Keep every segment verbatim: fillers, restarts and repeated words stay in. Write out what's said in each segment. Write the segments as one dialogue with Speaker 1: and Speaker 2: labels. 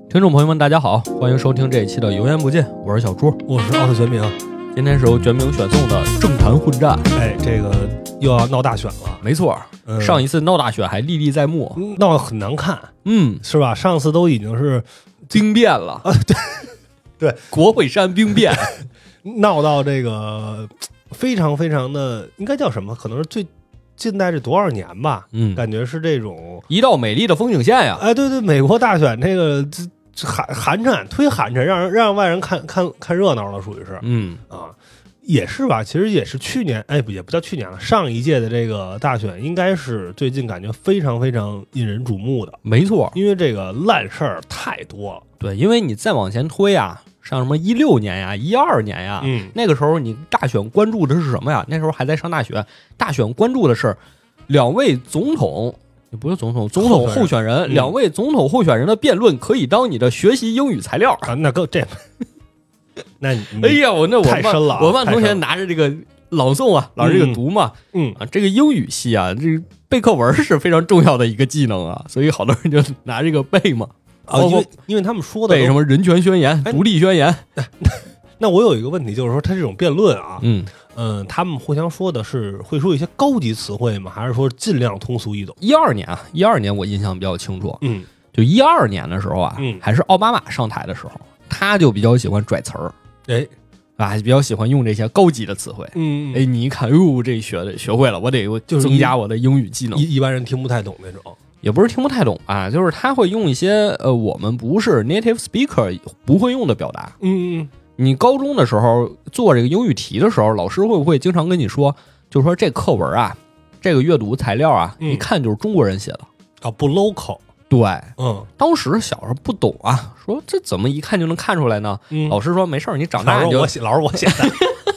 Speaker 1: 听众朋友们大家好，欢迎收听这一期的油盐不进，我是小朱，
Speaker 2: 我是奥特全明。
Speaker 1: 今天是由全明选送的政坛混战。
Speaker 2: 哎，这个又要闹大选了。
Speaker 1: 没错、嗯、上一次闹大选还历历在目，
Speaker 2: 闹得很难看，
Speaker 1: 嗯，
Speaker 2: 是吧？上次都已经是
Speaker 1: 兵变了
Speaker 2: 啊，对对，
Speaker 1: 国会山兵变
Speaker 2: 闹到这个非常非常的应该叫什么，可能是最近代这多少年吧，
Speaker 1: 嗯，
Speaker 2: 感觉是这种
Speaker 1: 一道美丽的风景线呀。
Speaker 2: 哎，对对，美国大选这个这寒寒碜忒寒碜，让人让外人看看看热闹了，属于是，
Speaker 1: 嗯
Speaker 2: 啊，也是吧，其实也是去年，哎，不也不叫去年了，上一届的这个大选应该是最近感觉非常非常引人瞩目的，
Speaker 1: 没错，
Speaker 2: 因为这个烂事儿太多了。
Speaker 1: 对，因为你再往前推啊，像什么一六年呀、一二年呀，
Speaker 2: 嗯，
Speaker 1: 那个时候你大选关注的是什么呀？那时候还在上大学，大选关注的是两位总统。也不是总统，总统候选人，
Speaker 2: 嗯、
Speaker 1: 两位总统候选人的辩论可以当你的学习英语材料
Speaker 2: 啊！那个这，那你
Speaker 1: 哎呀，我那我
Speaker 2: 太深了、啊，
Speaker 1: 我班同学拿着这个朗诵啊，老师这个读嘛，
Speaker 2: 嗯
Speaker 1: 啊，这个英语系啊，这个背课文是非常重要的一个技能啊，所以好多人就拿这个背嘛，
Speaker 2: 啊，因为因为他们说的
Speaker 1: 背什么人权宣言、独立宣言。
Speaker 2: 那我有一个问题，就是说他这种辩论啊，
Speaker 1: 嗯。
Speaker 2: 嗯，他们互相说的是会说一些高级词汇吗？还是说尽量通俗易懂？
Speaker 1: 一二年啊，一二年我印象比较清楚，
Speaker 2: 嗯，
Speaker 1: 就一二年的时候啊，
Speaker 2: 嗯，
Speaker 1: 还是奥巴马上台的时候，他就比较喜欢拽词儿，
Speaker 2: 哎，
Speaker 1: 啊，比较喜欢用这些高级的词汇，
Speaker 2: 嗯，
Speaker 1: 哎，你一看，哟，这学的学会了，我得
Speaker 2: 就是
Speaker 1: 增加我的英语技能，
Speaker 2: 一一般人听不太懂那种，
Speaker 1: 也不是听不太懂啊，就是他会用一些呃我们不是 native speaker 不会用的表达，
Speaker 2: 嗯嗯。
Speaker 1: 你高中的时候做这个英语题的时候，老师会不会经常跟你说，就是说这课文啊，这个阅读材料啊，
Speaker 2: 嗯、
Speaker 1: 一看就是中国人写的
Speaker 2: 啊，不 local。
Speaker 1: 对，
Speaker 2: 嗯，
Speaker 1: 当时小时候不懂啊，说这怎么一看就能看出来呢？
Speaker 2: 嗯、
Speaker 1: 老师说没事，你长大你就
Speaker 2: 我写，老师我写的。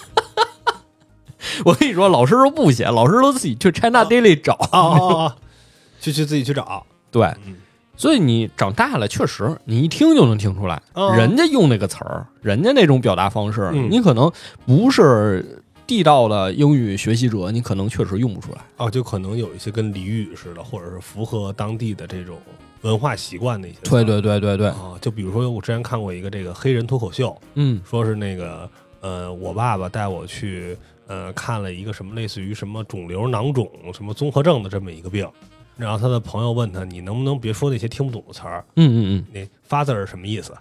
Speaker 1: 我跟你说，老师都不写，老师都自己去 China Daily 找
Speaker 2: 啊啊啊，去去自己去找。
Speaker 1: 对。
Speaker 2: 嗯，
Speaker 1: 所以你长大了，确实你一听就能听出来，
Speaker 2: 哦、
Speaker 1: 人家用那个词儿，人家那种表达方式，
Speaker 2: 嗯、
Speaker 1: 你可能不是地道的英语学习者，你可能确实用不出来。
Speaker 2: 哦，就可能有一些跟俚语似的，或者是符合当地的这种文化习惯的一些。
Speaker 1: 对对对对对。
Speaker 2: 啊、哦，就比如说我之前看过一个这个黑人脱口秀，
Speaker 1: 嗯，
Speaker 2: 说是那个呃，我爸爸带我去呃看了一个什么类似于什么肿瘤囊肿什么综合症的这么一个病。然后他的朋友问他：“你能不能别说那些听不懂的词儿？”
Speaker 1: 嗯嗯嗯，
Speaker 2: 那 father 是什么意思？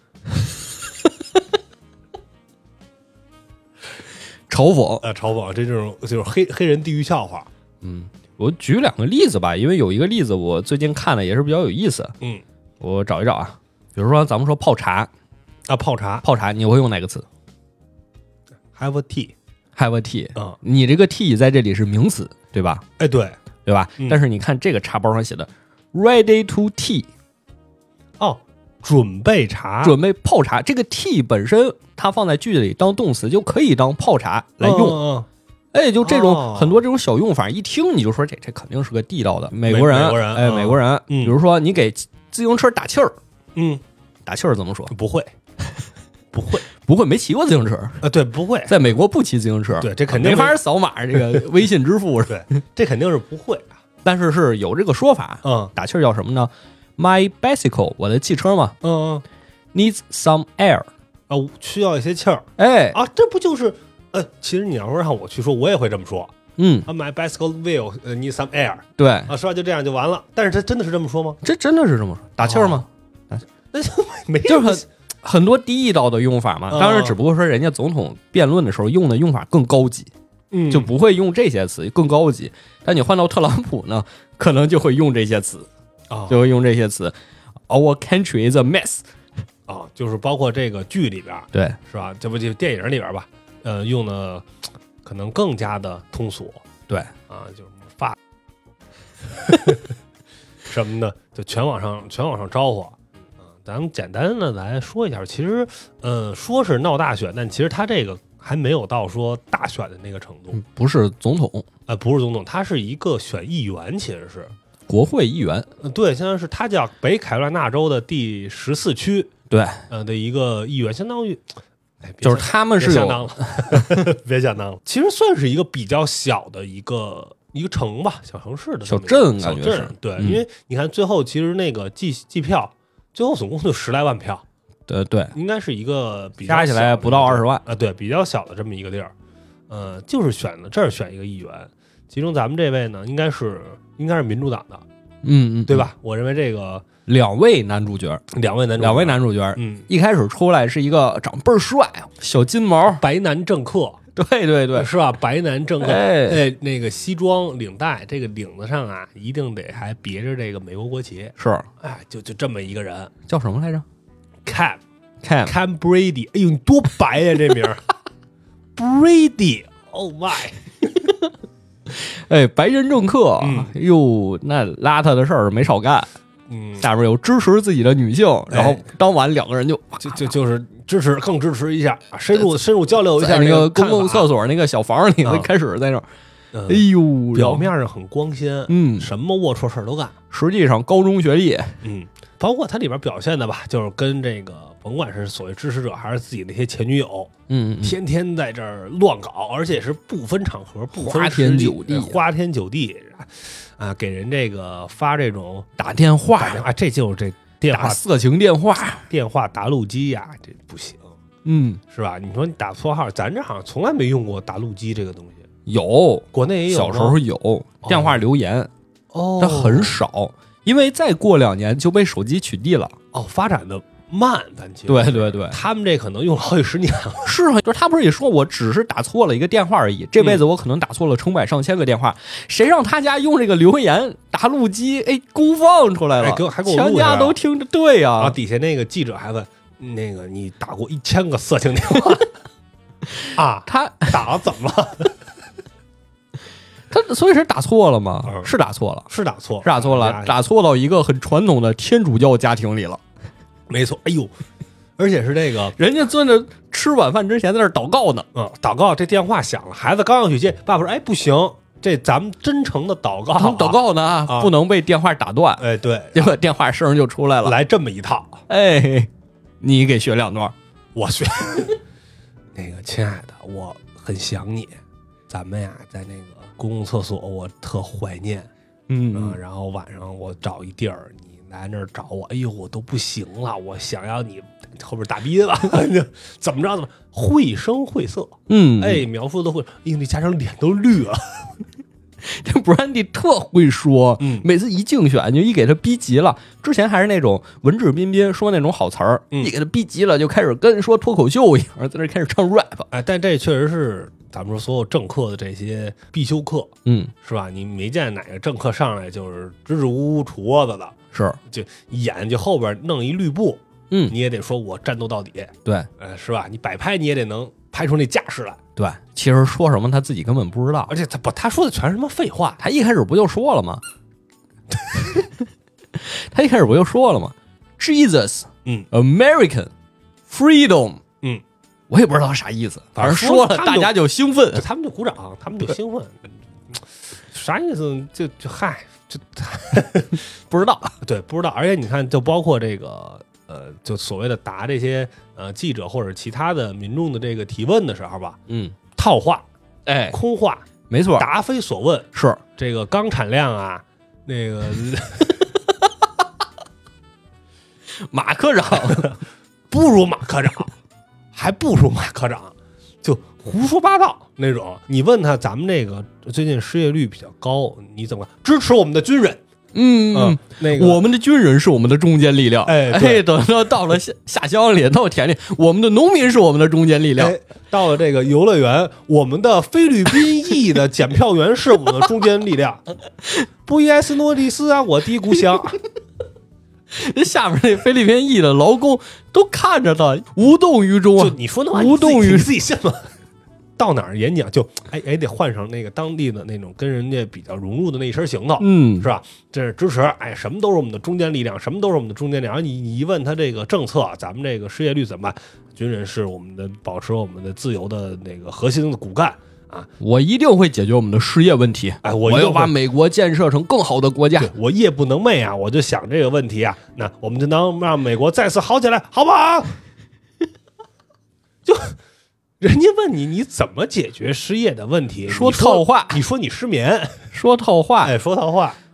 Speaker 1: 嘲讽
Speaker 2: 啊，嘲讽，这种就是黑黑人地狱笑话。
Speaker 1: 嗯，我举两个例子吧，因为有一个例子我最近看了也是比较有意思。
Speaker 2: 嗯，
Speaker 1: 我找一找啊，比如说咱们说泡茶
Speaker 2: 啊，泡茶，
Speaker 1: 泡茶，你会用哪个词
Speaker 2: ？Have a tea，Have
Speaker 1: a tea
Speaker 2: 啊、嗯，
Speaker 1: 你这个 tea 在这里是名词，对吧？
Speaker 2: 哎，对。
Speaker 1: 对吧、嗯？但是你看这个茶包上写的 ready to tea，
Speaker 2: 哦，准备茶，
Speaker 1: 准备泡茶。这个 tea 本身它放在句子里当动词就可以当泡茶来用。
Speaker 2: 嗯、
Speaker 1: 哎，就这种、
Speaker 2: 哦、
Speaker 1: 很多这种小用法，一听你就说这这肯定是个地道的美国人。
Speaker 2: 美国人，
Speaker 1: 哎，美国人。
Speaker 2: 嗯，
Speaker 1: 比如说你给自行车打气儿，
Speaker 2: 嗯，
Speaker 1: 打气儿怎么说？
Speaker 2: 不会，不会。
Speaker 1: 不会，没骑过自行车
Speaker 2: 啊？对，不会，
Speaker 1: 在美国不骑自行车，
Speaker 2: 对，这肯定
Speaker 1: 没法扫码，这个微信支付
Speaker 2: 对，这肯定是不会，
Speaker 1: 但是是有这个说法，
Speaker 2: 嗯，
Speaker 1: 打气儿叫什么呢 ？My bicycle， 我的汽车嘛，
Speaker 2: 嗯嗯
Speaker 1: ，needs some air，
Speaker 2: 啊，需要一些气儿，
Speaker 1: 哎
Speaker 2: 啊，这不就是呃，其实你要说让我去说，我也会这么说，
Speaker 1: 嗯
Speaker 2: 啊 ，My bicycle will need some air，
Speaker 1: 对，
Speaker 2: 啊，是吧？就这样就完了。但是这真的是这么说吗？
Speaker 1: 这真的是这么说，打气儿吗？
Speaker 2: 哦、那就没
Speaker 1: 就是很。很多地道的用法嘛，当然只不过说人家总统辩论的时候用的用法更高级，
Speaker 2: 嗯，
Speaker 1: 就不会用这些词更高级。但你换到特朗普呢，可能就会用这些词，
Speaker 2: 啊、哦，
Speaker 1: 就会用这些词。Our country is a mess，
Speaker 2: 啊，就是包括这个剧里边，
Speaker 1: 对，
Speaker 2: 是吧？这不就电影里边吧？呃，用的可能更加的通俗，
Speaker 1: 对
Speaker 2: 啊，就是发什么的，就全往上全往上招呼。咱们简单的来说一下，其实，呃，说是闹大选，但其实他这个还没有到说大选的那个程度，
Speaker 1: 嗯、不是总统，
Speaker 2: 呃，不是总统，他是一个选议员，其实是
Speaker 1: 国会议员，
Speaker 2: 呃、对，相当于是他叫北凯罗来纳州的第十四区，
Speaker 1: 对，
Speaker 2: 呃的一个议员，相当于，哎，
Speaker 1: 就是他们是有，
Speaker 2: 别想当了，别想当了，其实算是一个比较小的一个。一个城吧，小城市的
Speaker 1: 小镇，
Speaker 2: 小镇，对、
Speaker 1: 嗯，
Speaker 2: 因为你看最后其实那个计计票最后总共就十来万票，
Speaker 1: 对对，
Speaker 2: 应该是一个比较
Speaker 1: 加起来不到二十万
Speaker 2: 啊，对，比较小的这么一个地儿，呃，就是选的这儿选一个议员，其中咱们这位呢，应该是应该是民主党的，
Speaker 1: 嗯嗯，
Speaker 2: 对吧？我认为这个
Speaker 1: 两位男主角，
Speaker 2: 两位男主角
Speaker 1: 两位男主角，
Speaker 2: 嗯，
Speaker 1: 一开始出来是一个长倍儿帅，小金毛，
Speaker 2: 白男政客，
Speaker 1: 对对对，
Speaker 2: 是吧？白男政客，
Speaker 1: 哎
Speaker 2: 哎，那个西装领带，这个领子上啊，一定得还别着这个美国国旗，
Speaker 1: 是，
Speaker 2: 哎，就就这么一个人，
Speaker 1: 叫什么来着
Speaker 2: Cam
Speaker 1: ？Cam
Speaker 2: Cam Brady，哎呦，你多白呀、啊、这名儿，Brady，Oh my。
Speaker 1: 哎，白人政客，
Speaker 2: 嗯
Speaker 1: 哟，那邋遢的事儿没少干。
Speaker 2: 嗯，
Speaker 1: 下边有支持自己的女性，然后当晚两个人就
Speaker 2: 就就就是支持，更支持一下，深入深入交流一下
Speaker 1: 在那个
Speaker 2: 看法
Speaker 1: 公共厕所那个小房里，
Speaker 2: 啊
Speaker 1: 开始在那儿，
Speaker 2: 嗯
Speaker 1: 哎呦，
Speaker 2: 表面上很光鲜，
Speaker 1: 嗯，
Speaker 2: 什么龌龊事儿都干，
Speaker 1: 实际上高中学历，
Speaker 2: 嗯，包括他里边表现的吧，就是跟这个甭管是所谓支持者还是自己那些前女友，
Speaker 1: 嗯，嗯
Speaker 2: 天天在这儿乱搞，而且是不分场合、不分
Speaker 1: 花天酒地
Speaker 2: 时地花天酒地啊，给人这个发这种
Speaker 1: 打电话，
Speaker 2: 打电话，这就是这电话
Speaker 1: 打色情电话，
Speaker 2: 电话答录机呀，这不行，
Speaker 1: 嗯，
Speaker 2: 是吧？你说你打错号，咱这好像从来没用过答录机这个东西，
Speaker 1: 有，
Speaker 2: 国内也有吗，
Speaker 1: 小时候有电话留言，
Speaker 2: 哦，
Speaker 1: 但很少，因为再过两年就被手机取缔了。
Speaker 2: 哦，发展的慢，咱其实
Speaker 1: 对对对，
Speaker 2: 他们这可能用了好几十年了。
Speaker 1: 是啊，就是他不是也说我只是打错了一个电话而已，这辈子我可能打错了成百上千个电话，谁让他家用这个留言答录机，哎，公放出来了，
Speaker 2: 哎给我还给我录
Speaker 1: 全
Speaker 2: 下来
Speaker 1: 家都听着，对呀、
Speaker 2: 然后底下那个记者还问，那个你打过一千个色情电话啊？
Speaker 1: 他
Speaker 2: 打了怎么了？
Speaker 1: 他所以是打错了吗？
Speaker 2: 嗯
Speaker 1: 是打错了，
Speaker 2: 是打错，
Speaker 1: 是打错了，打错到一个很传统的天主教家庭里了。
Speaker 2: 没错。哎呦，而且是这个，
Speaker 1: 人家坐着吃晚饭之前在那儿祷告呢。
Speaker 2: 嗯，祷告，这电话响了，孩子刚要去接，爸爸说，哎，不行，这咱们真诚的祷告、啊，
Speaker 1: 祷告呢，
Speaker 2: 啊
Speaker 1: 不能被电话打断。
Speaker 2: 哎，对，
Speaker 1: 结果电话声就出来了，
Speaker 2: 来这么一套，
Speaker 1: 哎，你给学两段。
Speaker 2: 我学。那个亲爱的，我很想你，咱们呀在那个公共厕所，我特怀念，
Speaker 1: 嗯
Speaker 2: 嗯，然后晚上我找一地儿，你来那儿找我，哎呦，我都不行了，我想要你后边大逼了，怎么着怎么绘声绘色，
Speaker 1: 嗯，
Speaker 2: 哎，描述都会，哎呦，那家长脸都绿了，
Speaker 1: 这 Brandy 特会说，
Speaker 2: 嗯
Speaker 1: 每次一竞选就一给他逼急了。之前还是那种文质彬彬说那种好词儿，
Speaker 2: 嗯
Speaker 1: 一给他逼急了就开始跟说脱口秀一样，在那开始唱 rap。
Speaker 2: 哎，但这确实是咱们说所有政客的这些必修课，
Speaker 1: 嗯，
Speaker 2: 是吧？你没见哪个政客上来就是支支吾吾杵窝子的，
Speaker 1: 是，
Speaker 2: 就眼就后边弄一绿布，
Speaker 1: 嗯，
Speaker 2: 你也得说我战斗到底，
Speaker 1: 对
Speaker 2: 呃，是吧？你摆拍你也得能拍出那架势来，
Speaker 1: 对，其实说什么他自己根本不知道，
Speaker 2: 而且他不，他说的全是什么废话，
Speaker 1: 他一开始不就说了吗？他一开始不就说了吗 ？Jesus，
Speaker 2: 嗯
Speaker 1: ，American freedom，
Speaker 2: 嗯，
Speaker 1: 我也不知道啥意思，反正
Speaker 2: 反正
Speaker 1: 说了
Speaker 2: 他们就
Speaker 1: 大家就兴奋。
Speaker 2: 他们就鼓掌，他们就兴奋，啥意思？就就嗨，就
Speaker 1: 不知道，
Speaker 2: 对，不知道。而且你看，就包括这个呃，就所谓的答这些呃记者或者其他的民众的这个提问的时候吧，
Speaker 1: 嗯，
Speaker 2: 套话、
Speaker 1: 哎，
Speaker 2: 空话，
Speaker 1: 没错，
Speaker 2: 答非所问，
Speaker 1: 是
Speaker 2: 这个钢产量啊，那个
Speaker 1: 马科长
Speaker 2: 不如马科长，还不如马科长，就胡说八道那种。你问他，咱们这个最近失业率比较高，你怎么支持我们的军人？
Speaker 1: 嗯
Speaker 2: 嗯，那个
Speaker 1: 我们的军人是我们的中坚力量，
Speaker 2: 哎对
Speaker 1: 哎，等到到了下下乡里，到田里，我们的农民是我们的中坚力量。
Speaker 2: 哎，到了这个游乐园，我们的菲律宾裔的检票员是我们的中坚力量。布宜埃斯诺利斯啊，我的故乡。
Speaker 1: 下面那菲律宾裔的劳工都看着他，无动于衷
Speaker 2: 就
Speaker 1: 啊，
Speaker 2: 你说那话，
Speaker 1: 无动于
Speaker 2: 你自己信吗？到哪儿演讲就哎哎得换上那个当地的那种跟人家比较融入的那一身行头，
Speaker 1: 嗯
Speaker 2: 是，吧？这是支持，哎，什么都是我们的中坚力量，什么都是我们的中坚力量。然后你你一问他这个政策，咱们这个失业率怎么办？军人是我们的保持我们的自由的那个核心的骨干啊！
Speaker 1: 我一定会解决我们的失业问题。
Speaker 2: 哎，我一定会
Speaker 1: 我要把美国建设成更好的国家
Speaker 2: 对。我夜不能寐啊，我就想这个问题啊，那我们就能让美国再次好起来，好不好？就人家问你你怎么解决失业的问题，
Speaker 1: 说
Speaker 2: 你
Speaker 1: 套话
Speaker 2: 你说你失眠，
Speaker 1: 说套话，
Speaker 2: 哎，说套话，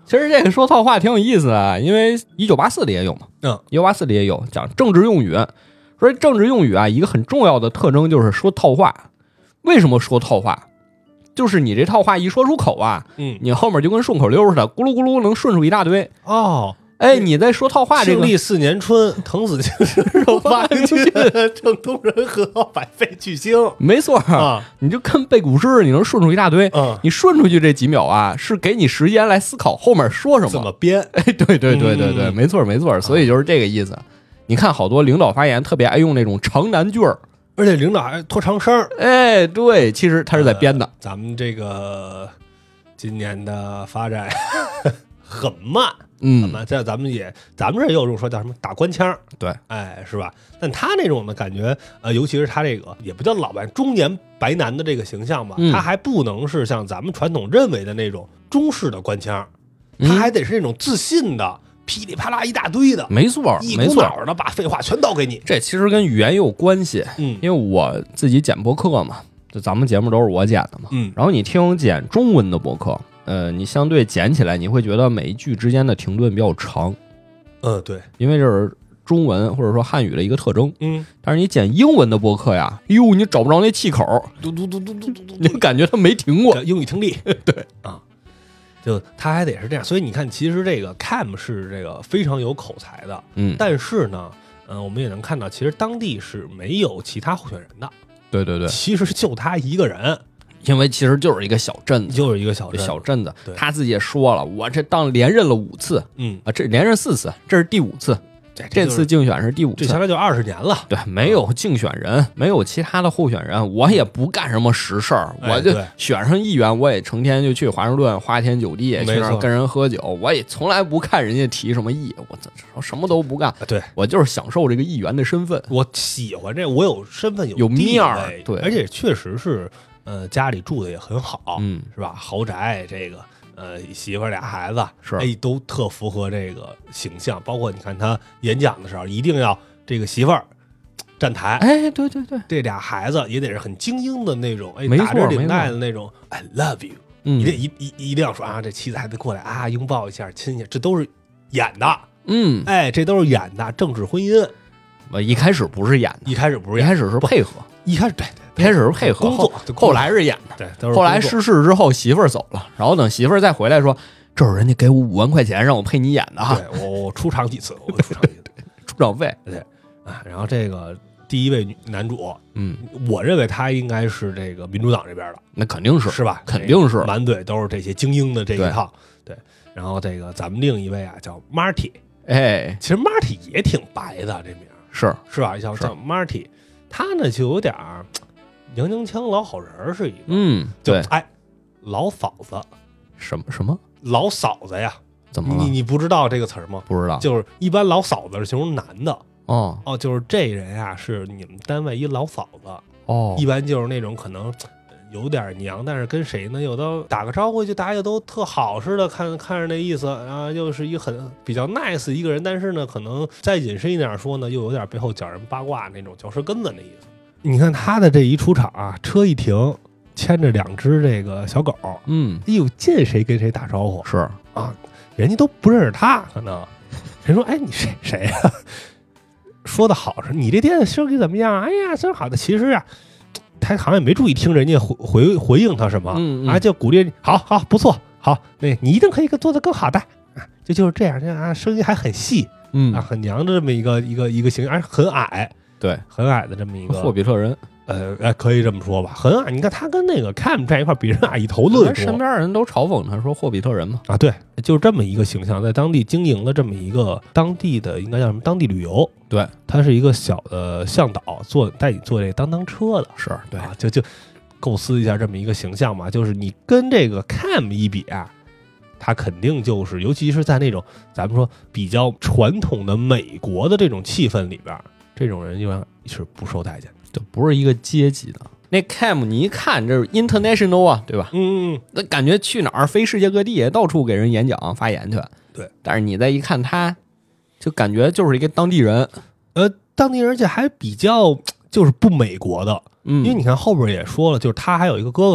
Speaker 1: 其实这个说套话挺有意思的，因为一九八四里也有嘛，
Speaker 2: 嗯，
Speaker 1: 一九八四里也有讲政治用语，说政治用语啊，一个很重要的特征就是说套话。为什么说套话？就是你这套话一说出口啊，
Speaker 2: 嗯，
Speaker 1: 你后面就跟顺口溜似的，咕噜咕噜能顺出一大堆。
Speaker 2: 哦，
Speaker 1: 哎，你在说套话这个，
Speaker 2: 庆历四年春，滕子京是肉发英俊，正东人和百废俱兴。
Speaker 1: 没错啊，你就跟背古诗，你能顺出一大堆。
Speaker 2: 嗯，
Speaker 1: 你顺出去这几秒啊，是给你时间来思考后面说什么，
Speaker 2: 怎么编。
Speaker 1: 哎，对对对对对，
Speaker 2: 嗯、
Speaker 1: 没错没错，所以就是这个意思。你看好多领导发言特别爱用那种长难句儿。
Speaker 2: 而且领导还拖长声儿，
Speaker 1: 哎，对，其实他是在编的。呃、
Speaker 2: 咱们这个今年的发展很慢，
Speaker 1: 嗯，
Speaker 2: 很慢。这咱们也，咱们这也有种说叫什么打官腔，
Speaker 1: 对，
Speaker 2: 哎，是吧？但他那种的感觉，呃，尤其是他这个也不叫老白中年白男的这个形象吧，
Speaker 1: 嗯、
Speaker 2: 他还不能是像咱们传统认为的那种中式的官腔，他还得是那种自信的。噼里啪啦一大堆的，
Speaker 1: 没错，
Speaker 2: 一股脑的把废话全倒给你。
Speaker 1: 这其实跟语言也有关系，
Speaker 2: 嗯，
Speaker 1: 因为我自己剪播客嘛，就咱们节目都是我剪的嘛，
Speaker 2: 嗯，
Speaker 1: 然后你听剪中文的播客，呃，你相对剪起来，你会觉得每一句之间的停顿比较长，
Speaker 2: 嗯，对，
Speaker 1: 因为这是中文或者说汉语的一个特征，
Speaker 2: 嗯，
Speaker 1: 但是你剪英文的播客呀，哟，你找不着那气口，
Speaker 2: 嘟嘟嘟嘟嘟嘟嘟，
Speaker 1: 你感觉它没停过，
Speaker 2: 英语听力，
Speaker 1: 对
Speaker 2: 啊。就他还得是这样，所以你看，其实这个 Cam 是这个非常有口才的，
Speaker 1: 嗯，
Speaker 2: 但是呢，嗯、呃，我们也能看到，其实当地是没有其他候选人的，
Speaker 1: 对对对，
Speaker 2: 其实就他一个人，
Speaker 1: 因为其实就是一个小镇子，
Speaker 2: 就是一个小镇
Speaker 1: 小镇子，
Speaker 2: 对，
Speaker 1: 他自己也说了，我这当连任了五次，
Speaker 2: 嗯
Speaker 1: 啊，这连任四次，这是第五次。
Speaker 2: 这,
Speaker 1: 这次竞选是第五次，
Speaker 2: 这相当于就二十年了。
Speaker 1: 对，没有竞选人，没有其他的候选人，我也不干什么实事儿，
Speaker 2: 哎、
Speaker 1: 我就选上议员，我也成天就去华盛顿花天酒地，去那儿跟人喝酒，我也从来不看人家提什么议，我什么都不干。
Speaker 2: 对，
Speaker 1: 我就是享受这个议员的身份，
Speaker 2: 我喜欢这，我有身份，有
Speaker 1: 有面儿，对，
Speaker 2: 而且确实是，呃，家里住的也很好，
Speaker 1: 嗯，
Speaker 2: 是吧？豪宅这个。呃，媳妇儿俩孩子
Speaker 1: 是
Speaker 2: 哎，都特符合这个形象。包括你看他演讲的时候，一定要这个媳妇儿站台，
Speaker 1: 哎，对对对，
Speaker 2: 这俩孩子也得是很精英的那种，哎，
Speaker 1: 没错
Speaker 2: 打着领带的那种 ，I love you，
Speaker 1: 嗯，
Speaker 2: 一定一一一定要说啊，这妻子还得过来啊，拥抱一下，亲一下，这都是演的，
Speaker 1: 嗯，
Speaker 2: 哎，这都是演的，政治婚姻。
Speaker 1: 我一开始不是演的，
Speaker 2: 一开始不是演，
Speaker 1: 一开始是配合，
Speaker 2: 一开始对。
Speaker 1: 一开始是配合
Speaker 2: 工作，
Speaker 1: 后来是演的。
Speaker 2: 对，
Speaker 1: 后来失势之后，媳妇儿走了，然后等媳妇儿再回来说：“这是人家给我五万块钱让我陪你演的哈。”
Speaker 2: 对，我我出场几次，我出场几次，
Speaker 1: 出场费。
Speaker 2: 对啊，然后这个第一位女男主，
Speaker 1: 嗯，
Speaker 2: 我认为他应该是这个民主党这边的，
Speaker 1: 那肯定是
Speaker 2: 是吧？
Speaker 1: 肯定是
Speaker 2: 满嘴都是这些精英的这一套。对，然后这个咱们另一位啊叫 Marty，
Speaker 1: 哎，
Speaker 2: 其实 Marty 也挺白的，这名
Speaker 1: 是
Speaker 2: 是吧？叫叫 Marty， 他呢就有点儿。娘娘腔老好人是一个，
Speaker 1: 嗯，对，
Speaker 2: 哎，老嫂子，
Speaker 1: 什么什么
Speaker 2: 老嫂子呀？
Speaker 1: 怎么了？
Speaker 2: 你你不知道这个词儿吗？
Speaker 1: 不知道，
Speaker 2: 就是一般老嫂子是形容男的，
Speaker 1: 哦
Speaker 2: 哦，就是这人啊是你们单位一老嫂子，
Speaker 1: 哦，
Speaker 2: 一般就是那种可能有点娘，但是跟谁呢？有的打个招呼就大家都特好似的，看看着那意思啊，又是一个很比较 nice 一个人，但是呢，可能再隐身一点说呢，又有点背后讲人八卦那种嚼舌根子那意思。你看他的这一出场啊，车一停，牵着两只这个小狗，
Speaker 1: 嗯，
Speaker 2: 哎呦，见谁跟谁打招呼，
Speaker 1: 是
Speaker 2: 啊，人家都不认识他，可能人说，哎，你谁谁呀、啊？说的好是，你这店的生意怎么样？哎呀，真好的。其实啊，他好像也没注意听人家回回回应他什么，
Speaker 1: 嗯嗯
Speaker 2: 啊，就鼓励，好好不错，好，那你一定可以做得更好的，啊，就就是这样，这样啊，声音还很细，
Speaker 1: 嗯
Speaker 2: 啊，很娘的这么一个一个一个形象，而且很矮。
Speaker 1: 对，
Speaker 2: 很矮的这么一个
Speaker 1: 霍比特人，
Speaker 2: 呃，哎，可以这么说吧，很矮。你看他跟那个 Cam 站一块，比人矮一头论多。
Speaker 1: 身边人都嘲讽他说霍比特人嘛。
Speaker 2: 啊，对，就是这么一个形象，在当地经营了这么一个当地的应该叫什么当地旅游。
Speaker 1: 对，
Speaker 2: 他是一个小的向导，做带你坐这当当车的，
Speaker 1: 是对
Speaker 2: 啊，就就构思一下这么一个形象嘛，就是你跟这个 Cam 一比啊。他肯定就是，尤其是在那种咱们说比较传统的美国的这种气氛里边，这种人一般是不受待见的，
Speaker 1: 就不是一个阶级的。那 Cam 你一看这是 international 啊，对吧？
Speaker 2: 嗯嗯，
Speaker 1: 那感觉去哪儿飞世界各地，到处给人演讲发言去。
Speaker 2: 对，
Speaker 1: 但是你再一看他，就感觉就是一个当地人，
Speaker 2: 呃，当地人家还比较就是不美国的，
Speaker 1: 嗯，
Speaker 2: 因为你看后边也说了，就是他还有一个哥哥嘛。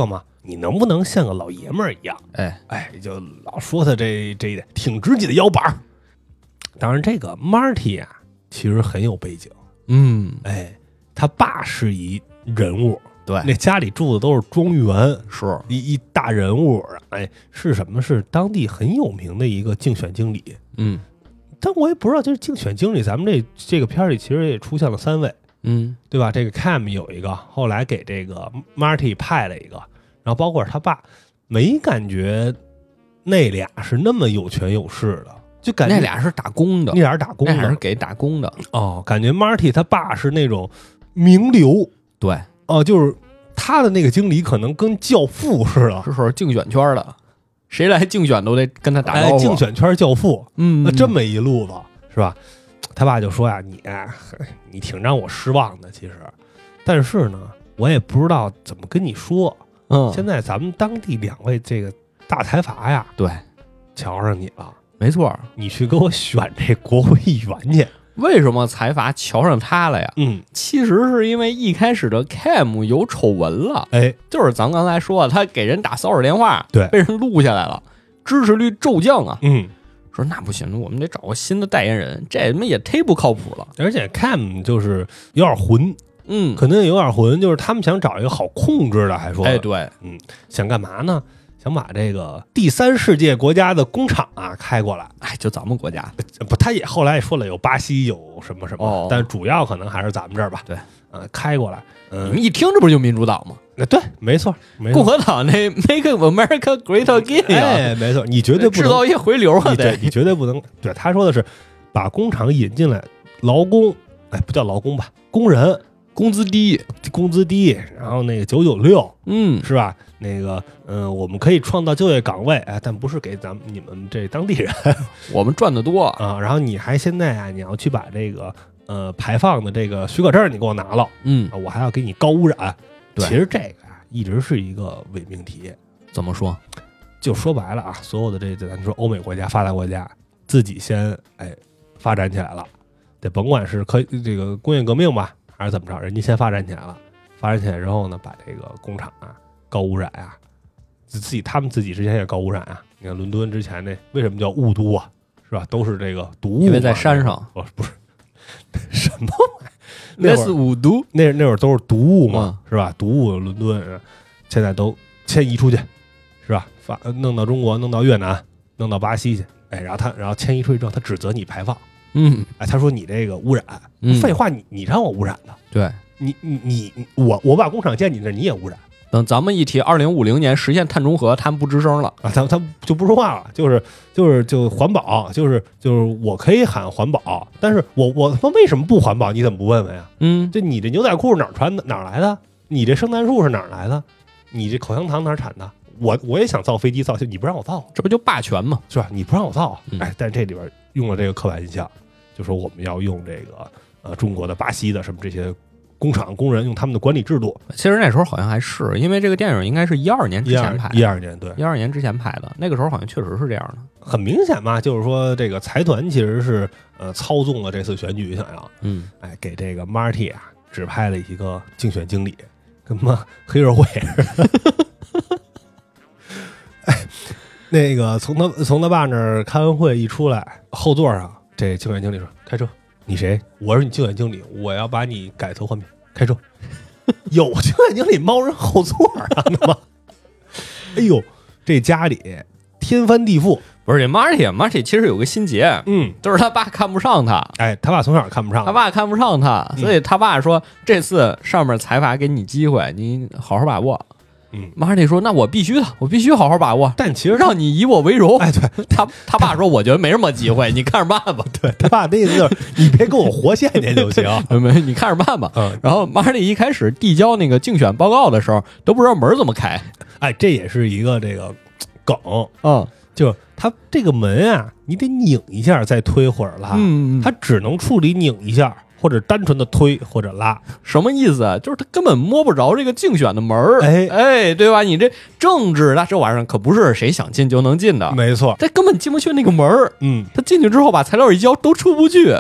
Speaker 2: 你能不能像个老爷们儿一样？
Speaker 1: 哎
Speaker 2: 哎，就老说他这这一点，挺直你的腰板。当然，这个 Marty 啊，其实很有背景。
Speaker 1: 嗯，
Speaker 2: 哎，他爸是一人物，
Speaker 1: 对，
Speaker 2: 那家里住的都是庄园，
Speaker 1: 是
Speaker 2: 一一大人物。哎，是什么？是当地很有名的一个竞选经理。
Speaker 1: 嗯，
Speaker 2: 但我也不知道，就是竞选经理，咱们这这个片里其实也出现了三位，
Speaker 1: 嗯，
Speaker 2: 对吧？这个 Cam 有一个，后来给这个 Marty 派了一个，然后包括他爸，没感觉那俩是那么有权有势的，就感觉
Speaker 1: 那俩是打工的，
Speaker 2: 那俩是打工的，
Speaker 1: 那俩是给打工的。
Speaker 2: 哦，感觉 Marty 他爸是那种名流，
Speaker 1: 对，
Speaker 2: 哦，就是他的那个经理可能跟教父似的，
Speaker 1: 这时候竞选圈的，谁来竞选都得跟他打招呼。
Speaker 2: 哎，竞选圈教父，
Speaker 1: 嗯，
Speaker 2: 那这么一路子是吧？他爸就说呀：“你你挺让我失望的，其实，但是呢，我也不知道怎么跟你说。
Speaker 1: 嗯，
Speaker 2: 现在咱们当地两位这个大财阀呀，
Speaker 1: 对，
Speaker 2: 瞧上你了，
Speaker 1: 没错，
Speaker 2: 你去给我选这国会议员去。
Speaker 1: 为什么财阀瞧上他了呀？
Speaker 2: 嗯，
Speaker 1: 其实是因为一开始的 Cam 有丑闻了，
Speaker 2: 哎，
Speaker 1: 就是咱刚才说他给人打骚扰电话，
Speaker 2: 对，
Speaker 1: 被人录下来了，支持率骤降啊。
Speaker 2: 嗯。”
Speaker 1: 说那不行，我们得找个新的代言人，这他妈也忒不靠谱了。
Speaker 2: 而且 Cam 就是有点混，
Speaker 1: 嗯，
Speaker 2: 可能有点混，就是他们想找一个好控制的，还说，
Speaker 1: 哎，对，
Speaker 2: 嗯，想干嘛呢？想把这个第三世界国家的工厂啊开过来。
Speaker 1: 哎，就咱们国家
Speaker 2: 不，他也后来也说了，有巴西，有什么什么，
Speaker 1: 哦、
Speaker 2: 但主要可能还是咱们这儿吧。
Speaker 1: 对，
Speaker 2: 呃，开过来，嗯、
Speaker 1: 你们一听这不就民主党吗？
Speaker 2: 对，没错，没错，
Speaker 1: 共和党那 Make America Great Again，
Speaker 2: 哎，没错，你绝对不能
Speaker 1: 制造业回流啊！
Speaker 2: 对，你绝对不能。对，他说的是把工厂引进来，劳工，哎，不叫劳工吧，工人
Speaker 1: 工资低，
Speaker 2: 工资低，然后那个九九六，
Speaker 1: 嗯，
Speaker 2: 是吧？那个，嗯、呃，我们可以创造就业岗位，哎，但不是给咱们你们这当地人，
Speaker 1: 我们赚得多
Speaker 2: 啊。然后你还现在啊，你要去把这个呃排放的这个许可证你给我拿了，
Speaker 1: 嗯，
Speaker 2: 我还要给你高污染。
Speaker 1: 对，
Speaker 2: 其实这个啊一直是一个伪命题。
Speaker 1: 怎么说？
Speaker 2: 就说白了啊，所有的这咱说欧美国家、发达国家自己先哎发展起来了，得甭管是科这个工业革命吧，还是怎么着，人家先发展起来了，发展起来之后呢，把这个工厂啊高污染啊，自己他们自己之前也高污染啊。你看伦敦之前那为什么叫雾都啊？是吧？都是这个毒物，
Speaker 1: 因为在山上。
Speaker 2: 哦，不是什么玩意儿？
Speaker 1: 那是雾都，
Speaker 2: 那那会儿都是毒物嘛，
Speaker 1: 嗯、
Speaker 2: 是吧？毒物伦敦现在都迁移出去，是吧？发弄到中国，弄到越南，弄到巴西去。哎，然后他然后迁移出去之后，他指责你排放。
Speaker 1: 嗯，
Speaker 2: 哎，他说你这个污染，
Speaker 1: 嗯、
Speaker 2: 废话，你你让我污染的。
Speaker 1: 对，
Speaker 2: 你你你我我把工厂建你那，你也污染。
Speaker 1: 等咱们一提二零五零年实现碳中和，他们不吱声了
Speaker 2: 啊，他他就不说话了，就是就是就环保，就是就是我可以喊环保，但是我我他妈为什么不环保？你怎么不问问呀？
Speaker 1: 嗯，
Speaker 2: 这你这牛仔裤哪儿穿的？哪儿来的？你这圣诞树是哪儿来的？你这口香糖哪儿产的？我我也想造飞机造，你不让我造，
Speaker 1: 这不就霸权吗？
Speaker 2: 是吧？你不让我造，
Speaker 1: 嗯、
Speaker 2: 哎，但这里边用了这个刻板印象，就说我们要用这个呃中国的、巴西的什么这些。工厂工人用他们的管理制度，
Speaker 1: 其实那时候好像还是因为这个电影应该是一二年之前拍的，
Speaker 2: 一二年对，
Speaker 1: 一二年之前拍的，那个时候好像确实是这样的，
Speaker 2: 很明显嘛，就是说这个财团其实是呃操纵了这次选举，想要
Speaker 1: 嗯，
Speaker 2: 哎给这个 Marty 啊指派了一个竞选经理，跟妈黑社会似的，哎，那个从他从他爸那儿开完会一出来，后座上这竞选经理说开车。你谁？我是你竞选经理，我要把你改头换面，开车。有竞选经理猫人后座啊？那么，哎呦，这家里天翻地覆。
Speaker 1: 不是这 Marty，Marty 其实有个心结，
Speaker 2: 嗯，
Speaker 1: 就是他爸看不上他。
Speaker 2: 哎，他爸从小看不上
Speaker 1: 他爸看不上他，所以他爸说、嗯、这次上面财阀给你机会，你好好把握。
Speaker 2: 嗯
Speaker 1: ，Marty 说：“那我必须的，我必须好好把握。”
Speaker 2: 但其实
Speaker 1: 让你以我为荣。
Speaker 2: 哎，对
Speaker 1: 他他爸说：“我觉得没什么机会，你看着办吧。”
Speaker 2: 对他爸那意思就是你别跟我活现去就行，
Speaker 1: 没你看着办吧。
Speaker 2: 嗯，
Speaker 1: 然后 Marty 一开始递交那个竞选报告的时候，都不知道门怎么开。
Speaker 2: 哎，这也是一个这个梗，
Speaker 1: 嗯，
Speaker 2: 就他这个门啊，你得拧一下再推或者拉，
Speaker 1: 嗯，
Speaker 2: 他只能处理拧一下。或者单纯的推或者拉，
Speaker 1: 什么意思啊？就是他根本摸不着这个竞选的门儿，
Speaker 2: 哎
Speaker 1: 哎，对吧？你这政治的这玩意儿可不是谁想进就能进的，
Speaker 2: 没错，
Speaker 1: 这根本进不去那个门儿。
Speaker 2: 嗯，
Speaker 1: 他进去之后把材料一交都出不去。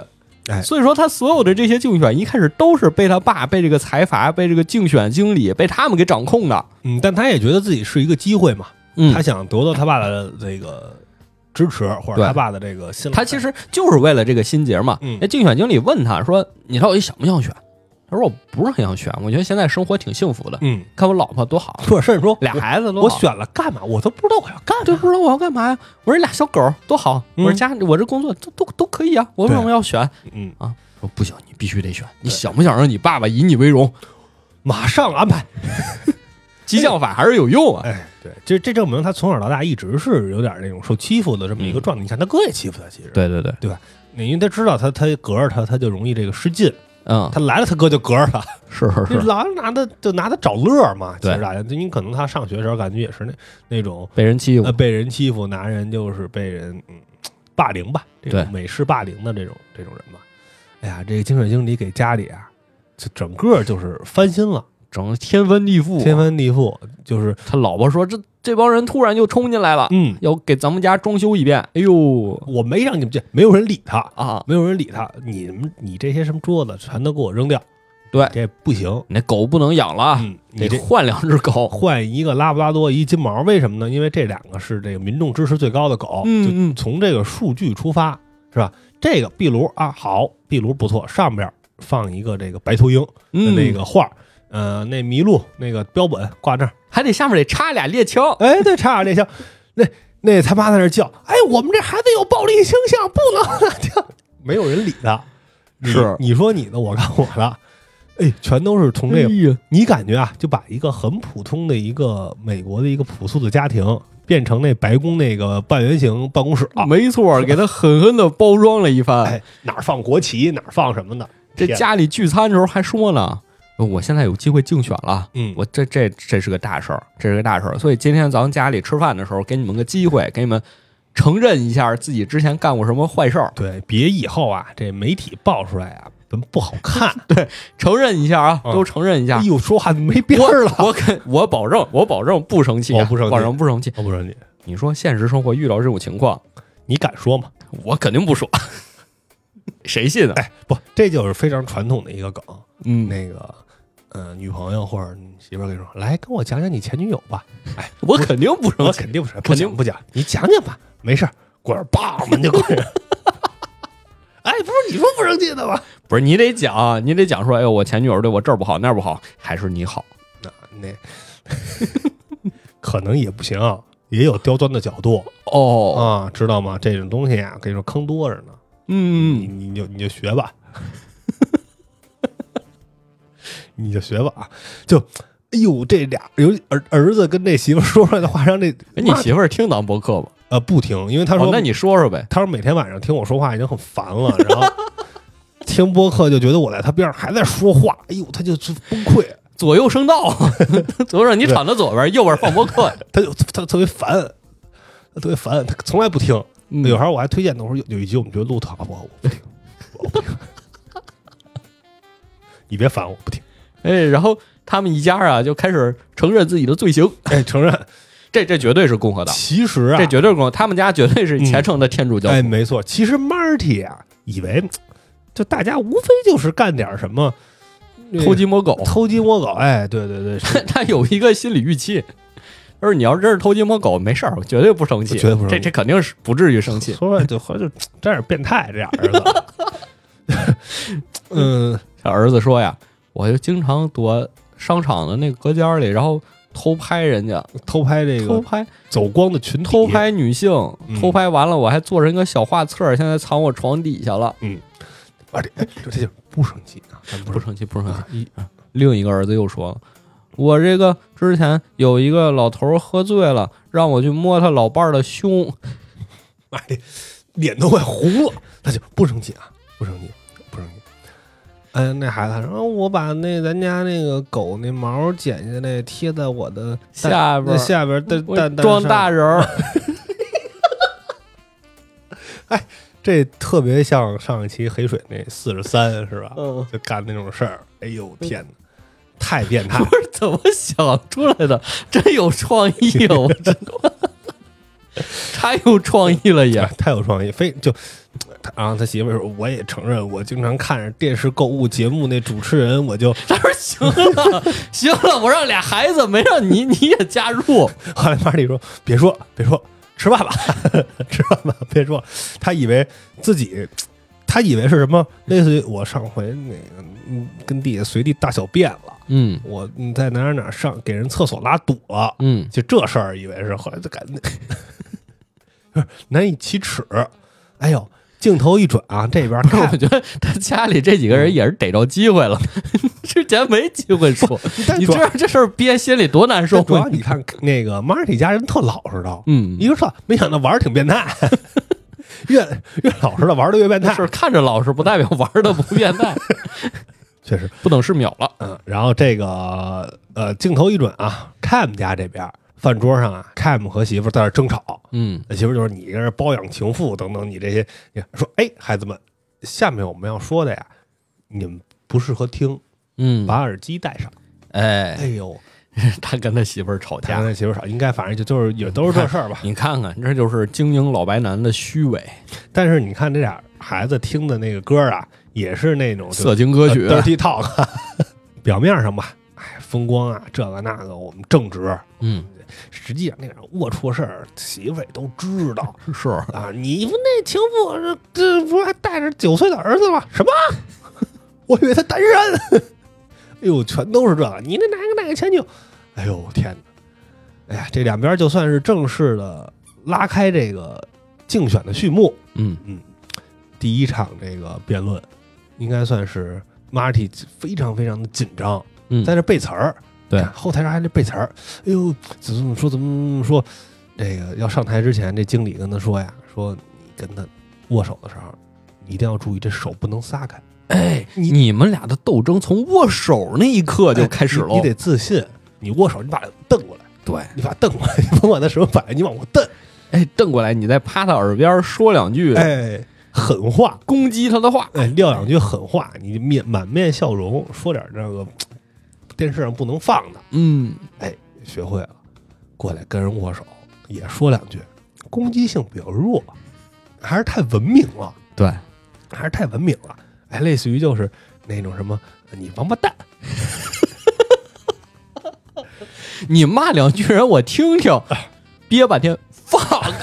Speaker 2: 哎，
Speaker 1: 所以说他所有的这些竞选一开始都是被他爸、被这个财阀、被这个竞选经理、被他们给掌控的。
Speaker 2: 嗯，但他也觉得自己是一个机会嘛，
Speaker 1: 嗯，
Speaker 2: 他想得到他爸的这个支持，或者他爸的这个信赖。
Speaker 1: 他其实就是为了这个心结嘛。
Speaker 2: 嗯，
Speaker 1: 那竞选经理问他说：“你到底想不想选？”他说：“我不是很想选，我觉得现在生活挺幸福的。
Speaker 2: 嗯，
Speaker 1: 看我老婆多好，
Speaker 2: 或者甚至说
Speaker 1: 俩孩子多好，
Speaker 2: 我选了干嘛？我都不知道我要干嘛，
Speaker 1: 对，不知道我要干嘛呀？我说俩小狗多好，
Speaker 2: 嗯、
Speaker 1: 我说家我这工作都都都可以啊，我为什么要选？
Speaker 2: 嗯
Speaker 1: 啊，说不行，你必须得选。你想不想让你爸爸以你为荣？
Speaker 2: 马上安排。
Speaker 1: 激将法还是有用啊！
Speaker 2: 哎，对，这这证明他从小到大一直是有点那种受欺负的这么一个状态。嗯、你看他哥也欺负他，其实
Speaker 1: 对对对，
Speaker 2: 对吧？因为他知道他他隔着他他就容易这个失禁。
Speaker 1: 嗯，
Speaker 2: 他来了，他哥就隔着他，
Speaker 1: 是是是，
Speaker 2: 老拿他就拿他找乐嘛。其实大家，你可能他上学的时候感觉也是那那种
Speaker 1: 被人欺负，
Speaker 2: 呃，被人欺负，拿人就是被人嗯霸凌吧，这种美式霸凌的这种这种人吧。哎呀，这个竞选经理给家里啊，就整个就是翻新了，
Speaker 1: 整天翻地覆，
Speaker 2: 天翻地覆。就是
Speaker 1: 他老婆说，这这帮人突然就冲进来了，
Speaker 2: 嗯，
Speaker 1: 要给咱们家装修一遍。哎呦，
Speaker 2: 我没让你们进，没有人理他
Speaker 1: 啊，
Speaker 2: 没有人理他。你们你这些什么桌子全都给我扔掉，
Speaker 1: 对，
Speaker 2: 这不行，
Speaker 1: 你那狗不能养了，
Speaker 2: 嗯，你
Speaker 1: 得换两只狗，
Speaker 2: 换一个拉布拉多，一金毛。为什么呢？因为这两个是这个民众支持最高的狗，
Speaker 1: 嗯，
Speaker 2: 就从这个数据出发，是吧？这个壁炉啊，好，壁炉不错，上边放一个这个白头鹰的那个画。嗯呃，那麋鹿那个标本挂这儿，
Speaker 1: 还得下面得插俩猎枪，
Speaker 2: 哎，对，插俩猎枪。那那他妈在那叫，哎，我们这孩子有暴力倾向，不能叫，没有人理他。
Speaker 1: 是，
Speaker 2: 你说你的，我看我的，哎，全都是从这个。哎、你感觉啊，就把一个很普通的一个美国的一个朴素的家庭，变成那白宫那个半圆形办公室啊，
Speaker 1: 没错，给他狠狠的包装了一番。
Speaker 2: 哎，哪儿放国旗，哪儿放什么的。
Speaker 1: 这家里聚餐的时候还说呢。我现在有机会竞选了，
Speaker 2: 嗯，
Speaker 1: 我这这这是个大事儿，这是个大事儿，所以今天咱们家里吃饭的时候，给你们个机会，给你们承认一下自己之前干过什么坏事儿。
Speaker 2: 对，别以后啊，这媒体爆出来啊，不好看。
Speaker 1: 对，承认一下啊，嗯、都承认一下。
Speaker 2: 哎呦，说话没边儿了。
Speaker 1: 我我肯我保证，我保证不生气、啊，
Speaker 2: 我不生气，
Speaker 1: 保证不生气，
Speaker 2: 我不生气。
Speaker 1: 你说现实生活遇到这种情况，
Speaker 2: 你敢说吗？
Speaker 1: 我肯定不说。谁信啊？
Speaker 2: 哎，不，这就是非常传统的一个梗。
Speaker 1: 嗯，
Speaker 2: 那个。呃，女朋友或者你媳妇儿跟你说，来跟我讲讲你前女友吧。哎，
Speaker 1: 我肯定不生气，
Speaker 2: 我肯定不是，肯定不讲，你讲讲吧，没事儿，滚儿，砰门就滚。哎，不是你说不生气的吗？
Speaker 1: 不是，你得讲，你得讲说，哎呦，我前女友对我这儿不好那儿不好，还是你好？
Speaker 2: 那那可能也不行，也有刁钻的角度
Speaker 1: 哦
Speaker 2: 啊，知道吗？这种东西啊，跟你说坑多着呢。
Speaker 1: 嗯，
Speaker 2: 你你就你就学吧。你就学吧啊！就，哎呦，这俩有儿儿子跟这媳妇说出来的话，让这
Speaker 1: 哎，你媳妇儿听咱播客吗？
Speaker 2: 呃，不听，因为他说、
Speaker 1: 哦，那你说说呗。
Speaker 2: 他说每天晚上听我说话已经很烦了，然后听播客就觉得我在他边上还在说话，哎呦，他就崩溃，
Speaker 1: 左右声道，左边你躺在左边，右边放播客，
Speaker 2: 他就他特别烦，他特别烦，他从来不听。
Speaker 1: 嗯、
Speaker 2: 有时候我还推荐，我说有有一集我们觉得录特好，我不听，我不听，你别烦我，不听。
Speaker 1: 哎，然后他们一家啊就开始承认自己的罪行，
Speaker 2: 哎，承认，
Speaker 1: 这这绝对是共和党。
Speaker 2: 其实啊，
Speaker 1: 这绝对是共和，他们家绝对是虔诚的天主教徒、
Speaker 2: 嗯。哎，没错。其实 Marty 啊，以为就大家无非就是干点什么
Speaker 1: 偷鸡摸狗，
Speaker 2: 偷鸡摸狗。哎，对对对，
Speaker 1: 他有一个心理预期，就是你要真是偷鸡摸狗，没事儿，我绝对不生气，
Speaker 2: 绝对不生气，
Speaker 1: 这这肯定是不至于生气。
Speaker 2: 说出来就好像就真是变态，这俩儿子。嗯，
Speaker 1: 小儿子说呀。我就经常躲商场的那个隔间里，然后偷拍人家，
Speaker 2: 偷拍这个
Speaker 1: 偷拍
Speaker 2: 走光的群体，
Speaker 1: 偷拍女性，
Speaker 2: 嗯、
Speaker 1: 偷拍完了我还做成一个小画册，现在藏我床底下了。
Speaker 2: 嗯，啊这这这就不生气啊，
Speaker 1: 不生气，不生气。啊、另一个儿子又说了，我这个之前有一个老头喝醉了，让我去摸他老伴儿的胸，
Speaker 2: 哎，脸都快红了，他就不生气啊，不生气，不生气。哎，那孩子说：“我把那咱家那个狗那毛剪下来，贴在我的
Speaker 1: 下边
Speaker 2: 下边的蛋蛋
Speaker 1: 装大人儿。”
Speaker 2: 哎，这特别像上一期黑水那四十三是吧？
Speaker 1: 嗯，
Speaker 2: 就干那种事儿。哎呦天哪，太变态！
Speaker 1: 不是怎么想出来的？真有创意啊！我真的太有创意了也，
Speaker 2: 太有创意，非就然后他媳妇儿说：“我也承认，我经常看着电视购物节目那主持人，我就……”
Speaker 1: 他说：“行了，行了，我让俩孩子，没让你你也加入。”
Speaker 2: 后来马蒂说：“别说，别说，吃饭吧，吃饭吧，别说。”他以为自己，他以为是什么？类似于我上回那个，嗯，跟地下随地大小便了。
Speaker 1: 嗯，
Speaker 2: 我在哪儿哪儿上给人厕所拉堵了。
Speaker 1: 嗯，
Speaker 2: 就这事儿以为是，后来就感觉难以启齿。哎呦！镜头一转啊，这边看，
Speaker 1: 我觉得他家里这几个人也是逮着机会了，之前没机会说。你知道这事儿憋心里多难受？
Speaker 2: 主要你看那个 Marty 家人特老实的，
Speaker 1: 嗯，
Speaker 2: 一个是没想到玩儿挺变态，越越老实的玩的越变态。
Speaker 1: 是看着老实不代表玩的不变态，
Speaker 2: 确实
Speaker 1: 不等式秒了。
Speaker 2: 嗯，然后这个呃镜头一转啊 ，Cam 家这边。饭桌上啊 ，Cam 和媳妇在那争吵，
Speaker 1: 嗯，
Speaker 2: 媳妇就说你这是包养情妇等等，你这些说，哎，孩子们，下面我们要说的呀，你们不适合听，
Speaker 1: 嗯，
Speaker 2: 把耳机戴上。
Speaker 1: 哎，
Speaker 2: 哎呦，
Speaker 1: 他跟他媳妇儿吵架，
Speaker 2: 他跟他媳妇儿吵，应该反正就就是也都是这事儿吧。
Speaker 1: 你看看，这就是精英老白男的虚伪。
Speaker 2: 但是你看这俩孩子听的那个歌啊，也是那种
Speaker 1: 色情歌曲
Speaker 2: ，dirty talk， 表面上吧，哎，风光啊，这个那个，我们正直，
Speaker 1: 嗯。
Speaker 2: 实际上那点龌龊事儿，媳妇也都知道。
Speaker 1: 是
Speaker 2: 啊，你们那情妇这这不是还带着九岁的儿子吗？什么？我以为他单身。哎呦，全都是这个。你那哪个哪个前女友？哎呦天哪！哎呀，这两边就算是正式的拉开这个竞选的序幕。
Speaker 1: 嗯
Speaker 2: 嗯，第一场这个辩论应该算是 Marty 非常非常的紧张，
Speaker 1: 嗯，
Speaker 2: 在这背词儿。
Speaker 1: 对，
Speaker 2: 后台上还得背词儿，哎呦，怎么说怎么说？这个要上台之前，这经理跟他说呀，说你跟他握手的时候，你一定要注意这手不能撒开。
Speaker 1: 哎，你你们俩的斗争从握手那一刻就开始了、
Speaker 2: 哎你，你得自信。你握手，你把他瞪过来，
Speaker 1: 对，
Speaker 2: 你把他瞪过来，你甭管他什么反应，你往过瞪。
Speaker 1: 哎，瞪过来，你再趴他耳边说两句，
Speaker 2: 哎，狠话，
Speaker 1: 攻击他的话，
Speaker 2: 哎，撂两句狠话，你面满面笑容，说点这个。电视上不能放的，
Speaker 1: 嗯，
Speaker 2: 哎，学会了，过来跟人握手，也说两句，攻击性比较弱，还是太文明了，
Speaker 1: 对，
Speaker 2: 还是太文明了，哎，类似于就是那种什么，你王八蛋，
Speaker 1: 你骂两句人我听听，憋半天放，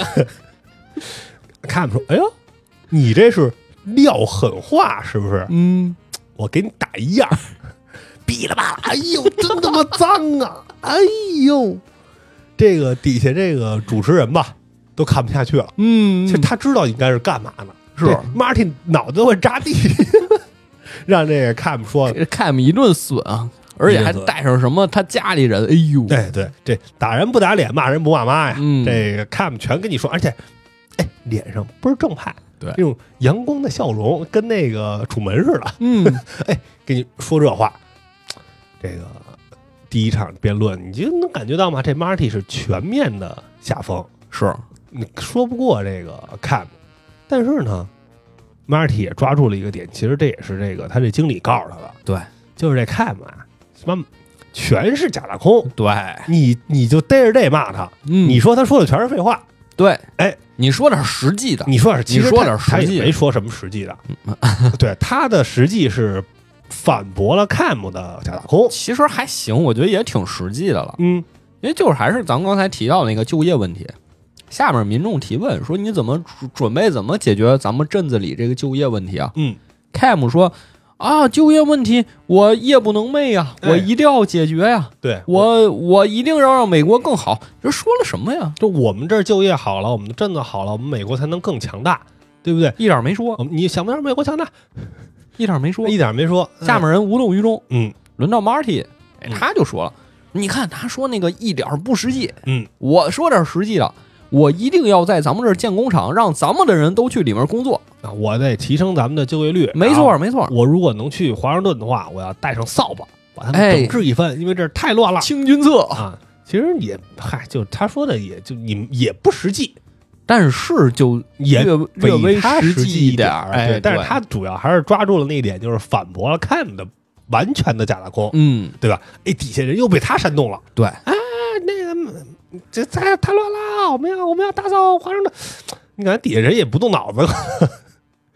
Speaker 2: 看不出，哎呦，你这是撂狠话是不是？
Speaker 1: 嗯，
Speaker 2: 我给你打一样。哔啦吧啦，哎呦，真他妈脏啊！哎呦，这个底下这个主持人吧，都看不下去了。
Speaker 1: 嗯，
Speaker 2: 其实他知道应该是干嘛呢？
Speaker 1: 是
Speaker 2: Martin 脑子都会扎地，让这个 Cam 说
Speaker 1: ，Cam 一顿损啊，而且还带上什么他家里人，哎呦，
Speaker 2: 对对，这打人不打脸，骂人不骂妈呀。
Speaker 1: 嗯，
Speaker 2: 这个 Cam 全跟你说，而且，哎，脸上倍儿正派，
Speaker 1: 对，
Speaker 2: 这种阳光的笑容，跟那个楚门似的。
Speaker 1: 嗯，
Speaker 2: 哎，跟你说这话。这个第一场辩论，你就能感觉到吗？这 Marty 是全面的下风，
Speaker 1: 是
Speaker 2: 你说不过这个 Cam， 但是呢 ，Marty 也抓住了一个点，其实这也是这个他这经理告诉他的，
Speaker 1: 对，
Speaker 2: 就是这 Cam 啊，什么全是假大空，
Speaker 1: 对，
Speaker 2: 你你就逮着这骂他，
Speaker 1: 嗯，
Speaker 2: 你说他说的全是废话，
Speaker 1: 对，
Speaker 2: 哎，
Speaker 1: 你说点实际的，
Speaker 2: 你说点，其实
Speaker 1: 你说点实际，
Speaker 2: 他也没说什么实际的，对，他的实际是。反驳了 Cam 的假大空，
Speaker 1: 其实还行，我觉得也挺实际的了。
Speaker 2: 嗯，
Speaker 1: 因为就是还是咱们刚才提到那个就业问题，下面民众提问说你怎么准备怎么解决咱们镇子里这个就业问题啊？
Speaker 2: 嗯
Speaker 1: ，Cam 说啊，就业问题我夜不能寐呀，我一定要解决呀，
Speaker 2: 对
Speaker 1: 我我一定要让美国更好。这说了什么呀？
Speaker 2: 就我们这儿就业好了，我们的镇子好了，我们美国才能更强大，对不对？
Speaker 1: 一点没说。
Speaker 2: 你想不想美国强大？
Speaker 1: 一点没说，
Speaker 2: 一点没说，
Speaker 1: 下面人无动于衷。
Speaker 2: 嗯，
Speaker 1: 轮到 Marty，他就说了，你看他说那个一点不实际，
Speaker 2: 嗯，
Speaker 1: 我说点实际的，我一定要在咱们这儿建工厂，让咱们的人都去里面工作
Speaker 2: 啊，我得提升咱们的就业率。
Speaker 1: 没错，没错。
Speaker 2: 我如果能去华盛顿的话，我要带上扫把，把他们整治一番，因为这儿太乱了。
Speaker 1: 清君侧
Speaker 2: 啊，其实也嗨，就他说的也就你也不实际。
Speaker 1: 但是就
Speaker 2: 也
Speaker 1: 略略微
Speaker 2: 实
Speaker 1: 际一点，
Speaker 2: 哎，但是他主要还是抓住了那一点，就是反驳了 Cam 的完全的假大空，
Speaker 1: 嗯，
Speaker 2: 对吧？哎，底下人又被他煽动了，
Speaker 1: 对，
Speaker 2: 啊，那个这太太乱了，我们要我们要打扫华盛顿，你看底下人也不动脑子，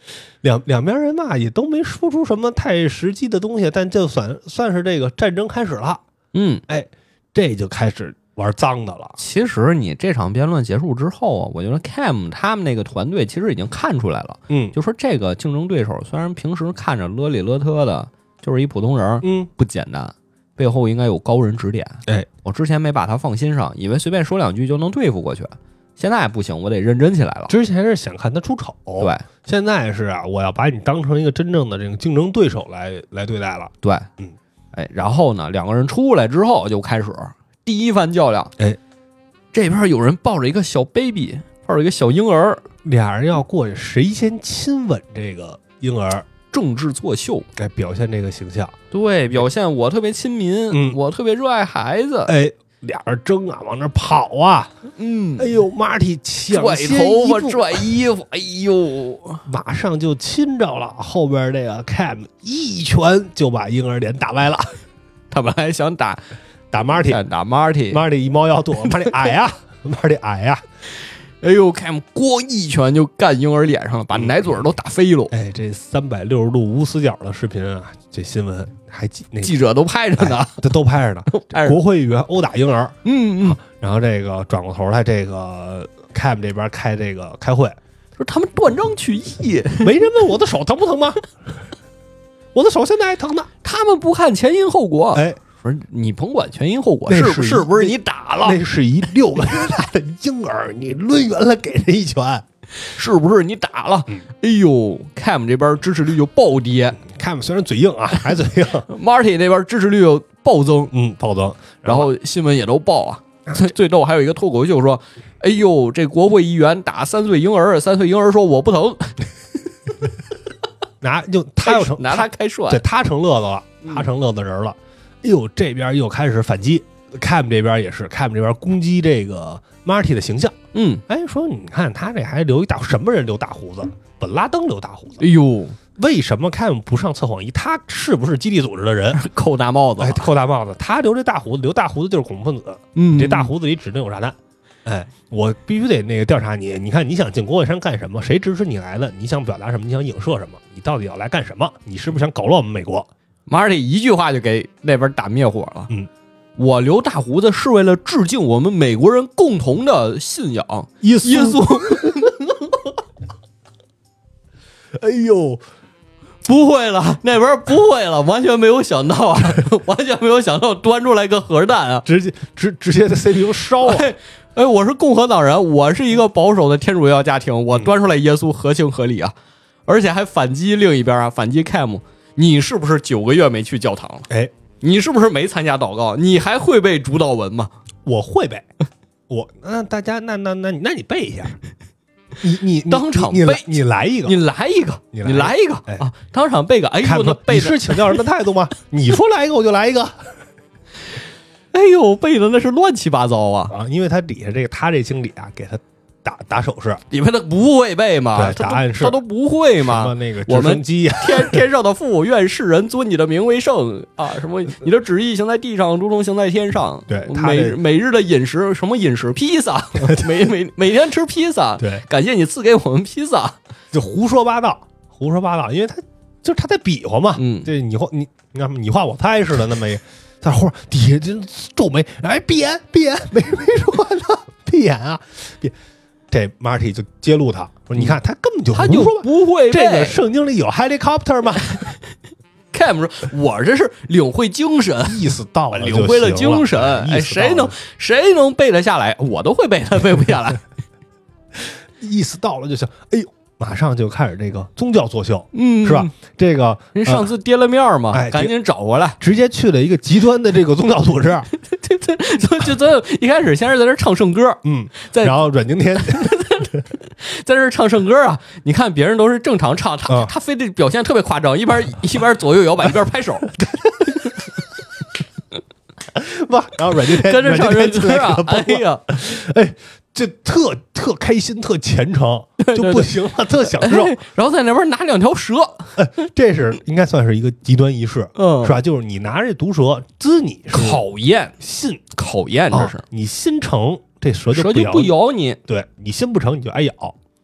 Speaker 2: 两两边人嘛也都没说出什么太实际的东西，但就算算是这个战争开始了。
Speaker 1: 嗯，
Speaker 2: 哎，这就开始玩脏的了。
Speaker 1: 其实你这场辩论结束之后啊，我觉得 Cam 他们那个团队其实已经看出来了，
Speaker 2: 嗯，
Speaker 1: 就说这个竞争对手虽然平时看着勒里勒特的，就是一普通人，
Speaker 2: 嗯，
Speaker 1: 不简单，背后应该有高人指点。
Speaker 2: 哎，
Speaker 1: 我之前没把他放心上，以为随便说两句就能对付过去，现在不行，我得认真起来了。
Speaker 2: 之前是想看他出丑，
Speaker 1: 对，
Speaker 2: 现在是啊，我要把你当成一个真正的这个竞争对手来来对待了。
Speaker 1: 对，
Speaker 2: 嗯，
Speaker 1: 哎，然后呢，两个人出来之后就开始第一番较量。
Speaker 2: 哎，
Speaker 1: 这边有人抱着一个小 baby， 抱着一个小婴儿，
Speaker 2: 俩人要过去，谁先亲吻这个婴儿，
Speaker 1: 政治作秀，
Speaker 2: 哎，表现这个形象。
Speaker 1: 对，表现我特别亲民，
Speaker 2: 嗯，
Speaker 1: 我特别热爱孩子。
Speaker 2: 哎，俩人争啊，往那跑啊，
Speaker 1: 嗯，
Speaker 2: 哎呦，马蒂抢
Speaker 1: 拽
Speaker 2: 先
Speaker 1: 头发，
Speaker 2: 一步
Speaker 1: 拽衣服，哎呦，
Speaker 2: 马上就亲着了。后边这个 Cam 一拳就把婴儿脸打歪了。
Speaker 1: 他本来想打
Speaker 2: 打 Marty，
Speaker 1: 打 Marty，
Speaker 2: Marty 一猫要躲，Marty 矮呀，Marty 矮呀。
Speaker 1: 哎呦 ，Cam 咣一拳就干婴儿脸上了，把奶嘴都打飞了。
Speaker 2: 哎，这三百六十度无死角的视频啊，这新闻还记那
Speaker 1: 记者都拍着呢，
Speaker 2: 这都拍着呢。
Speaker 1: 拍着
Speaker 2: 国会议员殴打婴儿，
Speaker 1: 嗯嗯，
Speaker 2: 然后这个转过头来，这个 Cam 这边开这个开会，
Speaker 1: 说他们断章取义，
Speaker 2: 没人问我的手疼不疼吗？我的手现在还疼呢。
Speaker 1: 他们不看前因后果。
Speaker 2: 哎，
Speaker 1: 说你甭管前因后果，
Speaker 2: 那
Speaker 1: 是不是不是你打了？
Speaker 2: 那是一六个月大的婴儿，你抡圆了给人一拳，
Speaker 1: 是不是你打了？
Speaker 2: 嗯、
Speaker 1: 哎呦 ，Cam 这边支持率就暴跌。
Speaker 2: Cam 虽然嘴硬啊，还嘴硬
Speaker 1: ，Marty 那边支持率又暴增，
Speaker 2: 嗯，暴增，
Speaker 1: 然后新闻也都报啊。最最逗还有一个脱口秀说：“哎呦，这国会议员打三岁婴儿，三岁婴儿说我不疼。”
Speaker 2: 拿就他又成
Speaker 1: 拿他开涮，
Speaker 2: 对他成乐子了，他成乐子人了。哎呦，这边又开始反击 ，Cam 这边也是 ，Cam 这边攻击这个 Marty 的形象。
Speaker 1: 嗯，
Speaker 2: 哎，说你看他这还留一大什么人留大胡子？本拉登留大胡子。
Speaker 1: 哎呦，
Speaker 2: 为什么 Cam 不上测谎仪？他是不是基地组织的人？
Speaker 1: 扣大帽子，
Speaker 2: 哎，扣大帽子。他留这大胡子，留大胡子就是恐怖分子。
Speaker 1: 嗯，
Speaker 2: 你这大胡子里指定有炸弹。哎，我必须得那个调查你。你看，你想进国会山干什么？谁支持你来的？你想表达什么？你想影射什么？你到底要来干什么？你是不是想搞乱我们美国？
Speaker 1: 马尔蒂一句话就给那边打灭火了。
Speaker 2: 嗯，
Speaker 1: 我留大胡子是为了致敬我们美国人共同的信仰
Speaker 2: 耶稣。
Speaker 1: 耶稣。
Speaker 2: 哎呦，
Speaker 1: 不会了，那边不会了，完全没有想到啊，完全没有想到端出来个核弹啊，
Speaker 2: 直接直直接在 C P U 烧了。
Speaker 1: 哎哎，我是共和党人，我是一个保守的天主教家庭，我端出来耶稣合情合理啊，而且还反击另一边啊，反击 Cam， 你是不是九个月没去教堂了？
Speaker 2: 哎，
Speaker 1: 你是不是没参加祷告？你还会背主祷文吗？
Speaker 2: 我会背，我那大家那那那那你背一下，你你
Speaker 1: 当场背，
Speaker 2: 你来你来一个，
Speaker 1: 你来一个，你来一个
Speaker 2: 哎
Speaker 1: 啊！当场背个，哎呦，那背
Speaker 2: 你是请教人的态度吗？你说来一个我就来一个。
Speaker 1: 哎呦，背的那是乱七八糟啊！
Speaker 2: 啊，因为他底下这个他这经理啊，给他打打手势，
Speaker 1: 因为他不会背嘛，
Speaker 2: 对，打暗示，
Speaker 1: 他都不会嘛。
Speaker 2: 什么那个直升机啊，
Speaker 1: 天天上的父，愿世人尊你的名为圣啊！什么你的旨意行在地上，如同行在天上。
Speaker 2: 对，
Speaker 1: 每每日的饮食，什么饮食？披萨，每每每天吃披萨。
Speaker 2: 对，
Speaker 1: 感谢你赐给我们披萨。
Speaker 2: 就胡说八道，胡说八道，因为他就是他在比划嘛。
Speaker 1: 嗯，
Speaker 2: 这你画你你看你画我猜似的那么一。在后底下就皱眉，哎，闭眼，闭眼，没没说呢，闭眼啊，闭。这 Marty 就揭露他说：“你看，他根本就
Speaker 1: 他就不会
Speaker 2: 这个圣经里有 helicopter 吗
Speaker 1: ？”Cam 说：“我这是领会精神，
Speaker 2: 意思到了，
Speaker 1: 领会了精神。哎，谁能谁能背得下来？我都会背，他背不下来。
Speaker 2: 意思到了就行。哎呦。”马上就开始这个宗教作秀，
Speaker 1: 嗯，
Speaker 2: 是吧？这个
Speaker 1: 人上次跌了面嘛，
Speaker 2: 哎，
Speaker 1: 赶紧找回来，
Speaker 2: 直接去了一个极端的这个宗教组织。
Speaker 1: 对对，就就咱一开始先是在这唱圣歌，
Speaker 2: 嗯，
Speaker 1: 在
Speaker 2: 然后阮经天
Speaker 1: 在这唱圣歌啊，你看别人都是正常唱，他、
Speaker 2: 嗯、
Speaker 1: 他非得表现特别夸张，一边一边左右摇摆，一边拍手。
Speaker 2: 哇，然后阮经天
Speaker 1: 跟着唱圣歌啊，哎呀，
Speaker 2: 哎。这特特开心，特虔诚，就不行了，对对对特享受、哎。
Speaker 1: 然后在那边拿两条蛇，
Speaker 2: 哎、这是应该算是一个极端仪式，
Speaker 1: 嗯，
Speaker 2: 是吧？就是你拿着毒蛇滋你，
Speaker 1: 考验
Speaker 2: 信
Speaker 1: 考验，这是、
Speaker 2: 哦、你心诚，这蛇就
Speaker 1: 蛇就不咬你，
Speaker 2: 对你心不诚，你就挨咬。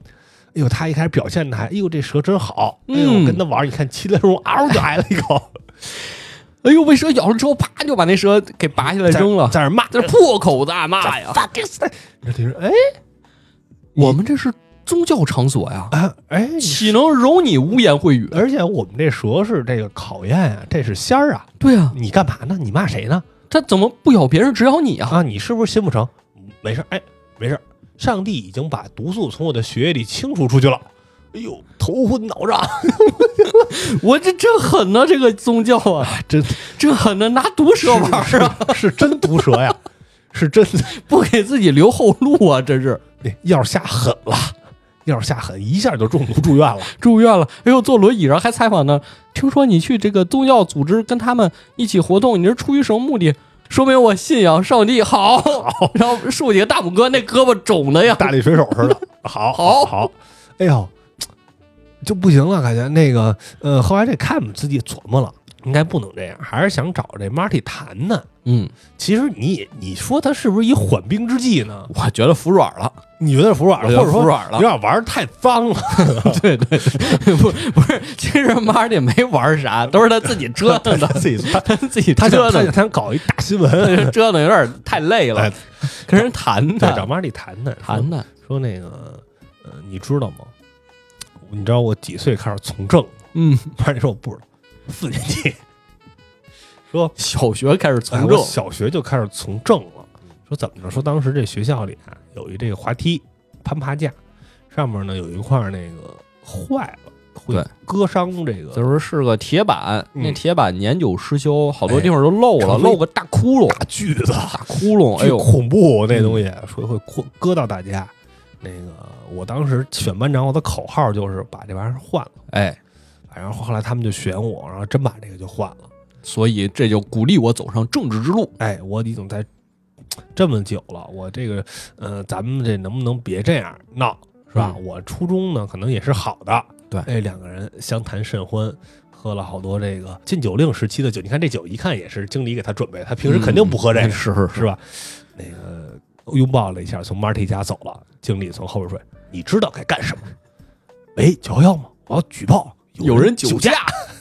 Speaker 2: 哎呦，他一开始表现的还，哎呦，这蛇真好，哎呦，
Speaker 1: 嗯
Speaker 2: 跟他玩，你看其乐融融，嗷就挨了一口，
Speaker 1: 哎呦，被蛇咬了之后，啪就把那蛇给拔下来扔了，
Speaker 2: 在那骂，
Speaker 1: 这是破口大骂呀！
Speaker 2: 那听说，哎，
Speaker 1: 我们这是宗教场所呀，
Speaker 2: 啊，哎，
Speaker 1: 岂能容你污言秽语？
Speaker 2: 而且我们这蛇是这个考验啊，这是仙儿啊，
Speaker 1: 对啊，
Speaker 2: 你干嘛呢？你骂谁呢？
Speaker 1: 他怎么不咬别人，只咬你啊？
Speaker 2: 啊，你是不是心不诚？没事，哎，没事，上帝已经把毒素从我的血液里清除出去了。哎呦，头昏脑胀，
Speaker 1: 我这真狠呐、啊！这个宗教啊，
Speaker 2: 真
Speaker 1: 真狠的，拿毒蛇玩啊，
Speaker 2: 是真毒蛇呀，是真的，
Speaker 1: 不给自己留后路啊！真是，
Speaker 2: 要是下狠了，要是下狠，一下就中毒住院了，
Speaker 1: 住院了。哎呦，坐轮椅上还采访呢。听说你去这个宗教组织跟他们一起活动，你是出于什么目的？说明我信仰上帝好，好然后竖起个大拇哥，那胳膊肿的呀，
Speaker 2: 大力水手似的。好，
Speaker 1: 好，
Speaker 2: 好，哎呦，就不行了，感觉那个，呃，后来这看自己琢磨了，应该不能这样，还是想找这 Marty 谈呢。
Speaker 1: 嗯，
Speaker 2: 其实你你说他是不是一缓兵之计呢？
Speaker 1: 我觉得服软了，
Speaker 2: 你觉得服软了，或者说
Speaker 1: 服软了，
Speaker 2: 有点玩太脏了。
Speaker 1: 对对对，不不是，其实 Marty 没玩啥，都是他自己折腾的，
Speaker 2: 自己他
Speaker 1: 他自己
Speaker 2: 他
Speaker 1: 折腾，
Speaker 2: 他想搞一大新闻，
Speaker 1: 折腾有点太累了，跟人谈
Speaker 2: 的，找
Speaker 1: 谈
Speaker 2: Marty 谈谈
Speaker 1: 谈谈，
Speaker 2: 说那个，呃，你知道吗？你知道我几岁开始从政？
Speaker 1: 嗯
Speaker 2: Marty 说我不知道，四年级。说
Speaker 1: 小学开始从
Speaker 2: 哎、
Speaker 1: 政，
Speaker 2: 小学就开始从政了。说怎么着？说当时这学校里啊有一这个滑梯攀爬架，上面呢有一块那个坏了，会割伤这个，
Speaker 1: 就是是个铁板，
Speaker 2: 嗯、
Speaker 1: 那铁板年久失修，好多地方都漏了，
Speaker 2: 哎、
Speaker 1: 漏个大窟窿，
Speaker 2: 大锯子，
Speaker 1: 大窟窿，哎呦，
Speaker 2: 恐怖那东西，说会割到大家。那个我当时选班长，我的口号就是把这玩意儿换了，
Speaker 1: 哎，
Speaker 2: 然后后来他们就选我，然后真把这个就换了。
Speaker 1: 所以这就鼓励我走上政治之路。
Speaker 2: 哎，我已经在这么久了，我这个呃，咱们这能不能别这样闹，是吧？嗯、我初衷呢，可能也是好的。
Speaker 1: 对，
Speaker 2: 哎，两个人相谈甚欢，喝了好多这个禁酒令时期的酒。你看这酒，一看也是经理给他准备，他平时肯定不喝这个，
Speaker 1: 嗯、是
Speaker 2: 是吧？那个拥抱了一下，从 Marty 家走了。经理从后边说：“你知道该干什么？喂，九幺幺吗？我要举报
Speaker 1: 有人酒驾。”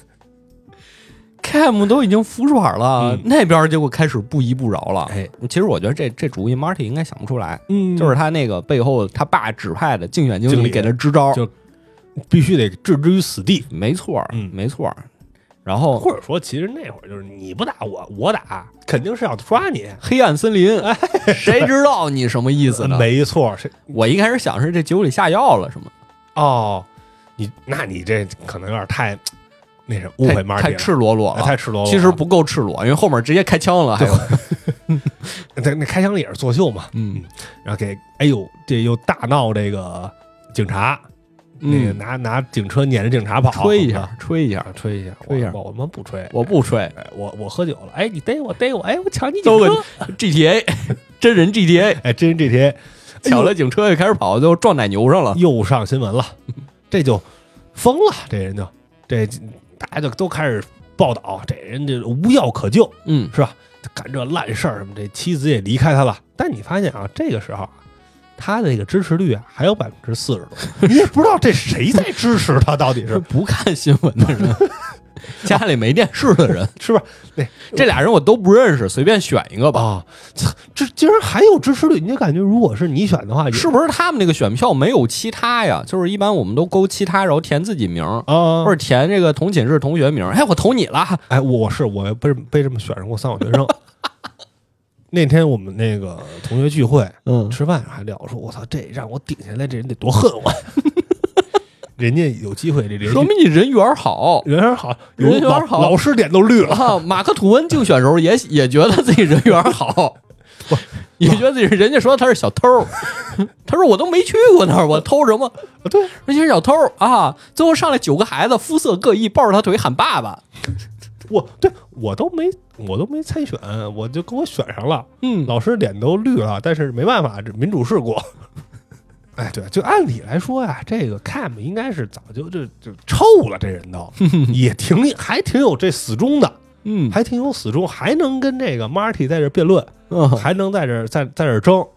Speaker 1: Cam 都已经服软了，嗯、那边结果开始不依不饶了。
Speaker 2: 哎，
Speaker 1: 其实我觉得这这主意 Marty 应该想不出来，
Speaker 2: 嗯，
Speaker 1: 就是他那个背后他爸指派的竞选经理给他支招，
Speaker 2: 就必须得置之于死地。
Speaker 1: 没错，
Speaker 2: 嗯，
Speaker 1: 没错。然后
Speaker 2: 或者说，其实那会儿就是你不打我，我打，肯定是要抓你。
Speaker 1: 黑暗森林，哎，谁知道你什么意思呢？
Speaker 2: 没错，
Speaker 1: 我一开始想是这酒里下药了，是吗？
Speaker 2: 哦，你那你这可能有点太。那什么误会 Marty
Speaker 1: 太赤裸裸了，
Speaker 2: 太赤裸裸了。
Speaker 1: 其实不够赤裸，因为后面直接开枪了，还有
Speaker 2: 那那开枪里也是作秀嘛，
Speaker 1: 嗯，
Speaker 2: 然后给哎呦，这又大闹这个警察，
Speaker 1: 嗯、
Speaker 2: 那个拿拿警车撵着警察跑，
Speaker 1: 吹一下，吹一下，
Speaker 2: 吹一下，
Speaker 1: 吹一下，
Speaker 2: 我我们不吹，
Speaker 1: 我不吹，
Speaker 2: 哎、我我喝酒了，哎，你逮我逮我，哎，我抢你警车
Speaker 1: ，G T A 真人 G T A，
Speaker 2: 哎，真人 G T A，
Speaker 1: 抢了警车又开始跑，就撞奶牛上了，
Speaker 2: 又上新闻了，这就疯了，这人就这。大家就都开始报道，这人这无药可救，
Speaker 1: 嗯，
Speaker 2: 是吧？干这烂事儿什么，这妻子也离开他了。但你发现啊，这个时候他的这个支持率啊还有百分之四十多，你也不知道这谁在支持他，到底是
Speaker 1: 不看新闻的人，家里没电视的人，
Speaker 2: 是吧？那
Speaker 1: 这俩人我都不认识，随便选一个吧。
Speaker 2: 啊，这竟然还有支持率，你就感觉如果是你选的话，
Speaker 1: 是不是他们那个选票没有其他呀？就是一般我们都勾其他，然后填自己名
Speaker 2: 啊，
Speaker 1: 或者填这个同寝室同学名。哎，我投你了。
Speaker 2: 哎，我是我被被这么选上过三好学生。那天我们那个同学聚会，
Speaker 1: 嗯，
Speaker 2: 吃饭还聊说，我操，这让我顶下来，这人得多恨我。人家有机会，这人
Speaker 1: 说明你人缘好，
Speaker 2: 人缘好，
Speaker 1: 人缘好，
Speaker 2: 老师脸都绿了。
Speaker 1: 啊、马克吐温竞选时候也也觉得自己人缘好，也觉得自己人家说他是小偷，他说我都没去过那儿，我偷什么？
Speaker 2: 对，
Speaker 1: 那些小偷啊，最后上来九个孩子，肤色各异，抱着他腿喊爸爸。
Speaker 2: 我对我都没我都没参选，我就给我选上了。
Speaker 1: 嗯，
Speaker 2: 老师脸都绿了，但是没办法，这民主事故。哎，对，就按理来说呀，这个 Cam 应该是早就就就臭了，这人都也挺还挺有这死忠的，
Speaker 1: 嗯，
Speaker 2: 还挺有死忠，还能跟这个 Marty 在这辩论，
Speaker 1: 嗯，
Speaker 2: 还能在这在在这争，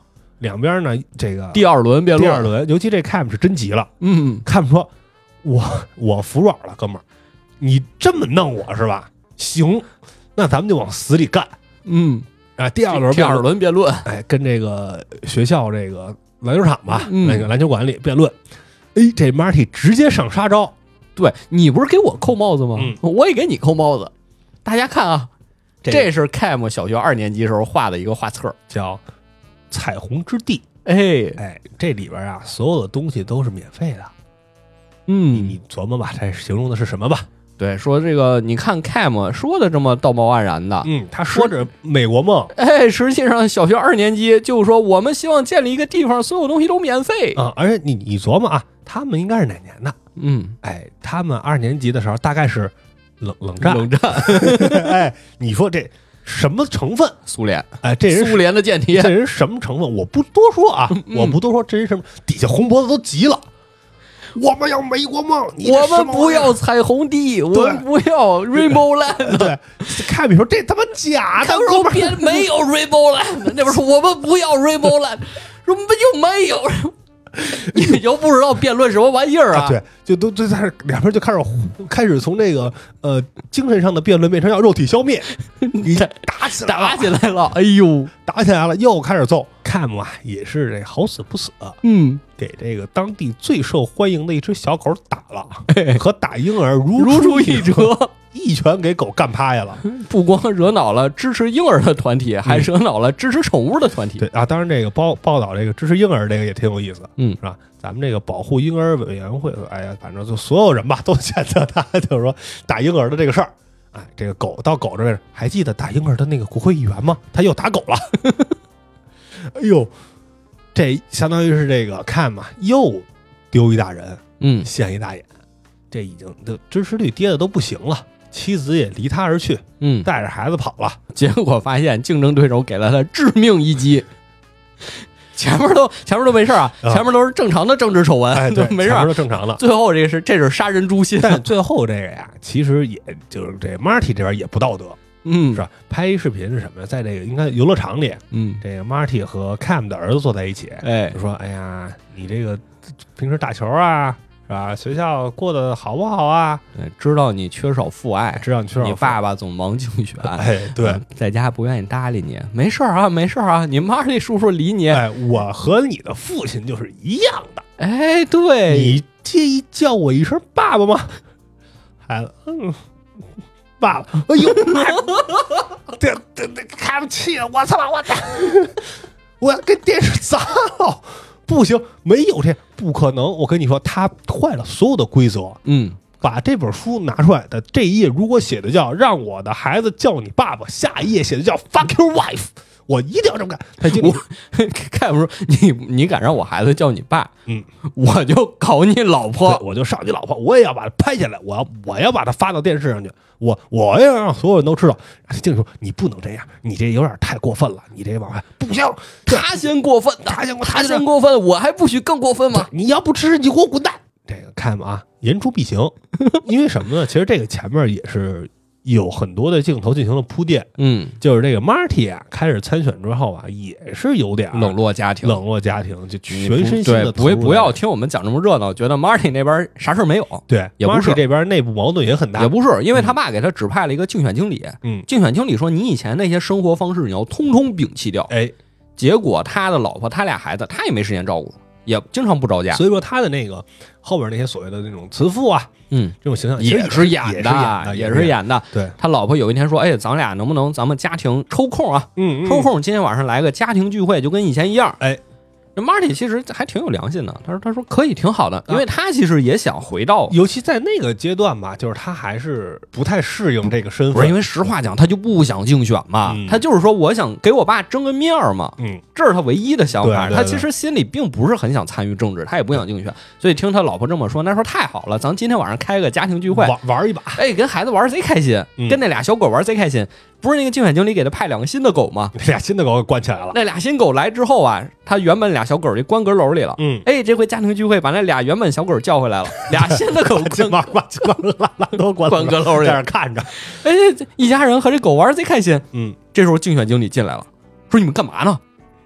Speaker 2: 两边呢这个
Speaker 1: 第二轮辩论，
Speaker 2: 第二轮，尤其这 Cam 是真急了，
Speaker 1: 嗯
Speaker 2: Cam 说我我服软了，哥们儿，你这么弄我是吧？行，那咱们就往死里干。
Speaker 1: 嗯
Speaker 2: 啊，第二轮
Speaker 1: 第二轮辩论，
Speaker 2: 哎，跟这个学校这个篮球场吧，
Speaker 1: 嗯
Speaker 2: 那个篮球馆里辩论。哎，这 Marty 直接上杀招。
Speaker 1: 对，你不是给我扣帽子吗？
Speaker 2: 嗯
Speaker 1: 我也给你扣帽子。大家看啊，
Speaker 2: 这
Speaker 1: 这是 Cam 小学二年级时候画的一个画册，
Speaker 2: 叫彩虹之地。
Speaker 1: 哎，
Speaker 2: 哎，这里边啊，所有的东西都是免费的。你
Speaker 1: 嗯，
Speaker 2: 你琢磨吧，这形容的是什么吧？
Speaker 1: 对，说这个，你看 Cam 说的这么道貌岸然的，
Speaker 2: 嗯，他说着美国梦
Speaker 1: 哎，实际上小学二年级就说我们希望建立一个地方，所有东西都免费。
Speaker 2: 啊，而且你你琢磨啊，他们应该是哪年的？
Speaker 1: 嗯，
Speaker 2: 哎，他们二年级的时候大概是冷冷战。
Speaker 1: 冷战，
Speaker 2: 哎，你说这什么成分？
Speaker 1: 苏联，
Speaker 2: 哎，这人
Speaker 1: 苏联的间谍
Speaker 2: 这，人什么成分？我不多说啊，
Speaker 1: 嗯
Speaker 2: 我不多说，这人什么？底下红脖子都急了。我们要美国梦，你这
Speaker 1: 我
Speaker 2: 什么
Speaker 1: 们不要彩虹地，我们不要 Rainbow Land。
Speaker 2: 对，看你说这他妈假的，
Speaker 1: 他说别没有 Rainbow Land，那边说我们不要 Rainbow Land，说没就没有。你又不知道辩论什么玩意儿啊？
Speaker 2: 啊，对，就都就在这两边就开始开始从这个呃精神上的辩论变成要肉体消灭，你打起来了，
Speaker 1: 打起来了，哎呦，
Speaker 2: 打起来了，又开始揍。Cam 啊，也是这好死不死，
Speaker 1: 嗯，
Speaker 2: 给这个当地最受欢迎的一只小狗打了，和打婴儿如
Speaker 1: 如出
Speaker 2: 一
Speaker 1: 一辙。
Speaker 2: 一拳给狗干趴下了。
Speaker 1: 不光惹恼了支持婴儿的团体，还惹恼了支持宠物的团体。
Speaker 2: 对啊，当然这个报报道这个支持婴儿这个也挺有意思，
Speaker 1: 嗯，
Speaker 2: 是吧？咱们这个保护婴儿委员会，哎呀，反正就所有人吧都谴责他，就是说打婴儿的这个事儿。哎，这个狗到狗这边，还记得打婴儿的那个国会议员吗？他又打狗了。哎呦，这相当于是这个看嘛，又丢一大人，
Speaker 1: 嗯，
Speaker 2: 现一大眼，这已经的支持率跌的都不行了。妻子也离他而去，
Speaker 1: 嗯，
Speaker 2: 带着孩子跑了。
Speaker 1: 结果发现竞争对手给了他致命一击。前面都前面都没事啊，
Speaker 2: 啊
Speaker 1: 前面都是正常的政治丑闻，
Speaker 2: 哎，对，
Speaker 1: 没事
Speaker 2: 前面都正常的。
Speaker 1: 最后这个是这是杀人诛心，
Speaker 2: 但最后这个呀，其实也就是这 Marty 这边也不道德，
Speaker 1: 嗯，
Speaker 2: 是吧？拍一视频是什么呀？在这个应该游乐场里，
Speaker 1: 嗯，
Speaker 2: 这个 Marty 和 Cam 的儿子坐在一起，
Speaker 1: 哎
Speaker 2: 就，说：“哎呀，你这个平时打球啊，是吧？学校过得好不好啊？
Speaker 1: 对，知道你缺少父爱，
Speaker 2: 知道你缺少
Speaker 1: 你爸爸总忙竞选，
Speaker 2: 哎，对，
Speaker 1: 嗯在家不愿意搭理你，没事儿啊，没事儿啊，你妈这叔叔理你，
Speaker 2: 哎，我和你的父亲就是一样的。
Speaker 1: 哎，对，
Speaker 2: 你介意叫我一声爸爸吗？”孩子，嗯。爸爸，哎呦，这这这开不起了，我操，我操，我要跟电视砸了，不行，没有这不可能。我跟你说，他坏了所有的规则。
Speaker 1: 嗯，
Speaker 2: 把这本书拿出来的这一页，如果写的叫让我的孩子叫你爸爸，下一页写的叫 fuck your wife， 我一定要这么干。他经理
Speaker 1: 我看不出你，你敢让我孩子叫你爸，
Speaker 2: 嗯，
Speaker 1: 我就搞你老
Speaker 2: 对
Speaker 1: 婆。
Speaker 2: 我就上你老婆，我也要把它拍下来，我要我要把它发到电视上去，我我要让所有人都知道。经理说你不能这样，你这有点太过分了，你这往外不行。
Speaker 1: 他先过分的，
Speaker 2: 他先过
Speaker 1: 他先过分，我还不许更过分吗？
Speaker 2: 你要不支持，你给我滚蛋！这个看吧啊，言出必行。因为什么呢？其实这个前面也是有很多的镜头进行了铺垫。
Speaker 1: 嗯，
Speaker 2: 就是这个 Marty 啊，开始参选之后啊，也是有点
Speaker 1: 冷落家庭，
Speaker 2: 冷落家庭，就全身心
Speaker 1: 对，
Speaker 2: 的
Speaker 1: 不不要听我们讲这么热闹，觉得 Marty 那边啥事儿没有。
Speaker 2: 对，
Speaker 1: 也不是
Speaker 2: Marty 这边内部矛盾也很大，
Speaker 1: 也不是，因为他爸给他指派了一个竞选经理，
Speaker 2: 嗯，
Speaker 1: 竞选经理说你以前那些生活方式你要通通摒弃掉。
Speaker 2: 哎，
Speaker 1: 结果他的老婆他俩孩子他也没时间照顾，也经常不着家，
Speaker 2: 所以说他的那个后边那些所谓的那种慈父啊，
Speaker 1: 嗯，
Speaker 2: 这种形象
Speaker 1: 也
Speaker 2: 是
Speaker 1: 演
Speaker 2: 的，
Speaker 1: 也是演的。
Speaker 2: 对，
Speaker 1: 他老婆有一天说：“哎，咱俩能不能咱们家庭抽空啊？
Speaker 2: 嗯，
Speaker 1: 抽空今天晚上来个家庭聚会，就跟以前一样。”
Speaker 2: 哎。
Speaker 1: 这 Marty 其实还挺有良心的，他说：“他说可以，挺好的，因为他其实也想回到，
Speaker 2: 尤其在那个阶段吧，就是他还是不太适应这个身份，
Speaker 1: 不是因为实话讲，他就不想竞选嘛，
Speaker 2: 嗯、
Speaker 1: 他就是说我想给我爸争个面嘛，
Speaker 2: 嗯，
Speaker 1: 这是他唯一的想法。
Speaker 2: 对对对
Speaker 1: 他其实心里并不是很想参与政治，他也不想竞选，所以听他老婆这么说，那说太好了，咱今天晚上开个家庭聚会，
Speaker 2: 玩玩一把，
Speaker 1: 哎，跟孩子玩贼开心，
Speaker 2: 嗯、
Speaker 1: 跟那俩小狗玩贼开心。不是那个竞选经理给他派两个新的狗吗？
Speaker 2: 那俩新的狗给关起来了。
Speaker 1: 那俩新狗来之后啊，他原本俩小狗就关阁楼里了。
Speaker 2: 嗯，
Speaker 1: 哎，这回家庭聚会把那俩原本小狗叫回来了，俩新的狗
Speaker 2: 关把把关拉拉都关
Speaker 1: 关阁楼里，
Speaker 2: 在那看着。
Speaker 1: 哎，一家人和这狗玩贼开心。
Speaker 2: 嗯，
Speaker 1: 这时候竞选经理进来了，说你们干嘛呢？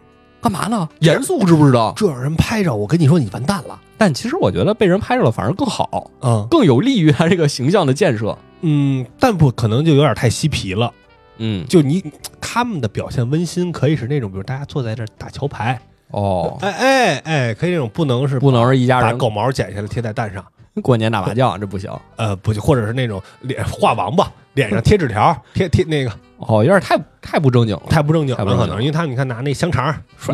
Speaker 1: 干嘛呢？严肃知不知道？
Speaker 2: 这让人拍着，我跟你说你完蛋了。
Speaker 1: 但其实我觉得被人拍着了反而更好，
Speaker 2: 嗯，
Speaker 1: 更有利于他这个形象的建设。
Speaker 2: 嗯，但不可能就有点太嬉皮了。
Speaker 1: 嗯，
Speaker 2: 就你他们的表现温馨，可以是那种，比如大家坐在这儿打桥牌，
Speaker 1: 哦，
Speaker 2: 哎哎哎，可以这种，不能是
Speaker 1: 不能是一家人
Speaker 2: 把狗毛剪下来贴在蛋上，
Speaker 1: 过年打麻将这不行。
Speaker 2: 呃，不，或者是那种脸画王八，脸上贴纸条，贴贴那个，
Speaker 1: 哦，有点太太不正经了，
Speaker 2: 太不正经了，
Speaker 1: 太不正经了
Speaker 2: 可能，因为他们你看拿那香肠甩，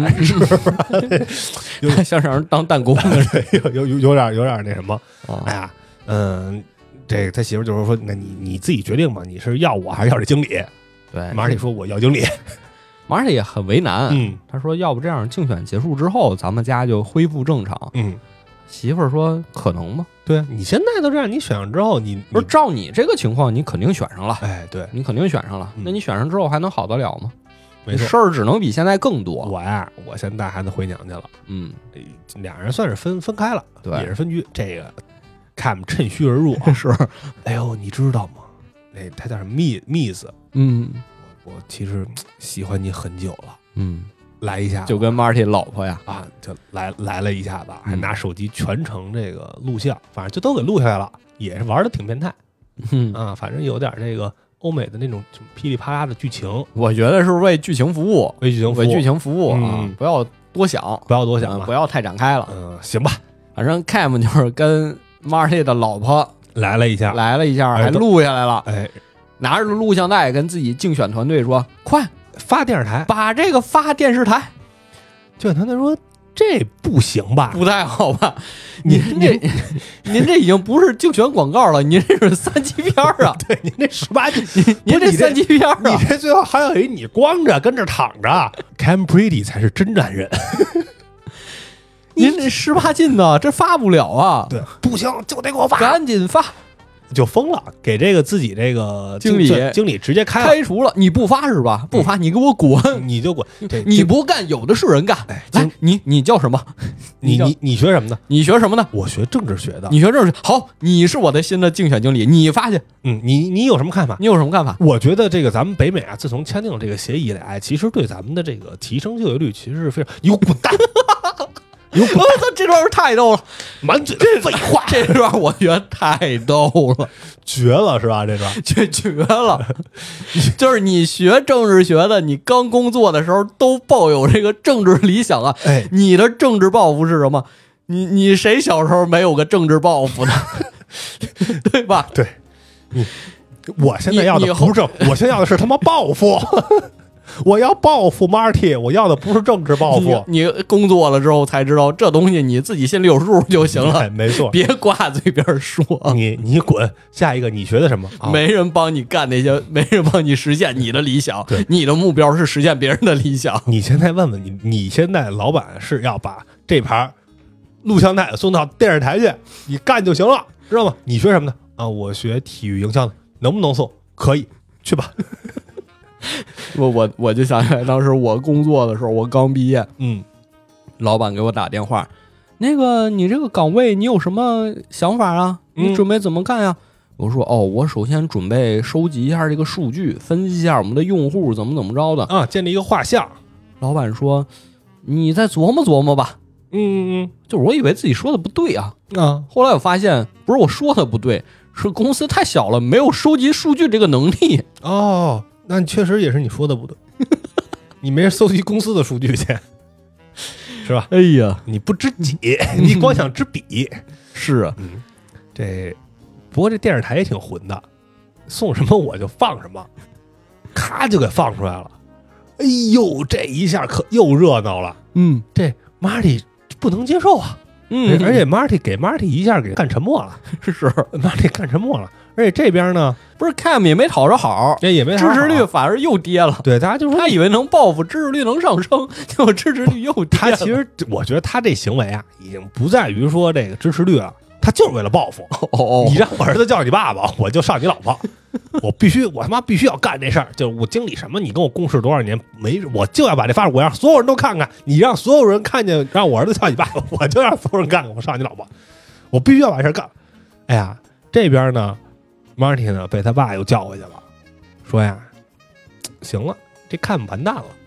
Speaker 1: 香肠当弹弓，
Speaker 2: 有有有有点有点那什么，
Speaker 1: 哦
Speaker 2: 哎呀，嗯，这他媳妇就是说，那你你自己决定吧，你是要我还是要这经理？
Speaker 1: 对，
Speaker 2: 马里说我要经理，
Speaker 1: 马尔也很为难。
Speaker 2: 嗯
Speaker 1: 他说要不这样，竞选结束之后，咱们家就恢复正常。
Speaker 2: 嗯，
Speaker 1: 媳妇儿说可能吗？
Speaker 2: 对啊，你现在都这样，你选上之后，你
Speaker 1: 不是照你这个情况，你肯定选上了，
Speaker 2: 哎，对，
Speaker 1: 你肯定选上了。
Speaker 2: 嗯
Speaker 1: 那你选上之后还能好得了吗？
Speaker 2: 没错。
Speaker 1: 事儿只能比现在更多。
Speaker 2: 我呀，我现在孩子回娘家了，
Speaker 1: 嗯，
Speaker 2: 俩人算是分分开了，
Speaker 1: 对
Speaker 2: 也是分居。这个看趁虚而入、啊，
Speaker 1: 是，
Speaker 2: 哎呦，你知道吗？那他叫什么蜜蜜子，
Speaker 1: 嗯
Speaker 2: 我我其实喜欢你很久了，
Speaker 1: 嗯，
Speaker 2: 来一下
Speaker 1: 就跟 Marty 老婆呀，
Speaker 2: 啊，就来来了一下子，还
Speaker 1: 嗯
Speaker 2: 拿手机全程这个录像，反正就都给录下来了，也是玩的挺变态
Speaker 1: 嗯，
Speaker 2: 啊，反正有点这个欧美的那种噼里啪啦的剧情，
Speaker 1: 我觉得是为剧情服务，
Speaker 2: 为剧情服务
Speaker 1: 为剧情服务啊
Speaker 2: 嗯，
Speaker 1: 不要多想，
Speaker 2: 不要多想了，
Speaker 1: 嗯不要太展开了。
Speaker 2: 嗯，行吧，
Speaker 1: 反正 Cam 就是跟 Marty 的老婆
Speaker 2: 来了一下，
Speaker 1: 来了一下，
Speaker 2: 哎都
Speaker 1: 还录下来了，
Speaker 2: 哎，
Speaker 1: 拿着录像带跟自己竞选团队说：“快
Speaker 2: 发电视台，
Speaker 1: 把这个发电视台。
Speaker 2: 就他那说这不行”吧？
Speaker 1: 不太好吧？
Speaker 2: 你
Speaker 1: 您这您这已经不是竞选广告了，您这是三级片儿啊！
Speaker 2: 对，您这十八禁，
Speaker 1: 您这三级片儿
Speaker 2: 你
Speaker 1: 啊！
Speaker 2: 这最后还有一你光着跟这躺着，Cam Brady 才是真男人。
Speaker 1: 您这十八禁呢，这发不了啊！
Speaker 2: 对，不行就得给我发，
Speaker 1: 赶紧发，
Speaker 2: 就疯了，给这个自己这个
Speaker 1: 经理
Speaker 2: 经理直接开了，
Speaker 1: 开除了！你不发是吧？不发，你给我滚！
Speaker 2: 你就滚，这
Speaker 1: 你不干，有的是人干。
Speaker 2: 哎，
Speaker 1: 来，你你叫什么？叫
Speaker 2: 你你你学什么的？
Speaker 1: 你学什么的？
Speaker 2: 我学政治学的。
Speaker 1: 你学政治好，你是我的新的竞选经理，你发去。
Speaker 2: 嗯，你你有什么看法？
Speaker 1: 你有什么看法？
Speaker 2: 我觉得这个咱们北美啊，自从签订了这个协议以来，其实对咱们的这个提升就业率其实是非常有滚蛋。有滚
Speaker 1: 我操，这段太逗了，
Speaker 2: 满嘴的废话，
Speaker 1: 这段我觉得太逗了，
Speaker 2: 绝了是吧？这段
Speaker 1: 这绝了！就是你学政治学的，你刚工作的时候都抱有这个政治理想啊。
Speaker 2: 哎，
Speaker 1: 你的政治抱负是什么？你你谁小时候没有个政治抱负呢？对吧？
Speaker 2: 对，你我现在要
Speaker 1: 你你
Speaker 2: 的不是政，我现在要的是他妈报复。我要报复 Marty， 我要的不是政治报复。
Speaker 1: 你你工作了之后才知道，这东西你自己心里有数就行了，
Speaker 2: 哎没错。
Speaker 1: 别挂嘴边说。
Speaker 2: 你你滚，下一个你学的什么？啊
Speaker 1: 没人帮你干那些，没人帮你实现你的理想。你的目标是实现别人的理想。
Speaker 2: 你现在问问你，你现在老板是要把这盘录像带送到电视台去，你干就行了，知道吗？你学什么的啊？我学体育营销的，能不能送？可以，去吧。
Speaker 1: 我我我就想起来，当时我工作的时候，我刚毕业，
Speaker 2: 嗯，
Speaker 1: 老板给我打电话，那个你这个岗位你有什么想法啊？
Speaker 2: 嗯
Speaker 1: 你准备怎么干呀？我说哦，我首先准备收集一下这个数据，分析一下我们的用户怎么怎么着的
Speaker 2: 啊，建立一个画像。
Speaker 1: 老板说，你再琢磨琢磨吧。
Speaker 2: 嗯嗯
Speaker 1: 就是我以为自己说的不对啊，
Speaker 2: 嗯啊，
Speaker 1: 后来我发现不是我说的不对，是公司太小了，没有收集数据这个能力。
Speaker 2: 哦，那你确实也是你说的不对，你没人搜集公司的数据去，是吧？
Speaker 1: 哎呀，
Speaker 2: 你不知己，你光想知彼。
Speaker 1: 是啊，
Speaker 2: 嗯，这不过这电视台也挺混的，送什么我就放什么，咔就给放出来了。哎呦，这一下可又热闹了。
Speaker 1: 嗯
Speaker 2: 这 Marty 不能接受啊，
Speaker 1: 嗯，
Speaker 2: 而且 Marty 给 Marty 一下给干沉默了
Speaker 1: 是
Speaker 2: ，Marty 干沉默了。而且这边呢，
Speaker 1: 不是 Cam 也没讨着好，
Speaker 2: 这也没
Speaker 1: 支持率反而又跌了。
Speaker 2: 对大家就说
Speaker 1: 他以为能报复，支持率能上升，结果支持率又跌了。
Speaker 2: 他其实我觉得他这行为啊，已经不在于说这个支持率了，他就是为了报复。
Speaker 1: 哦哦，
Speaker 2: 你让我儿子叫你爸爸，我就上你老婆，我必须，我他妈必须要干这事儿。就是我经理什么，你跟我共事多少年，没，我就要把这发出，我让所有人都看看。你让所有人看见，让我儿子叫你爸爸，我就让所有人看看，我上你老婆，我必须要把这事儿干。哎呀，这边呢 ，Marty 呢被他爸又叫回去了，说呀，行了，这看完蛋了，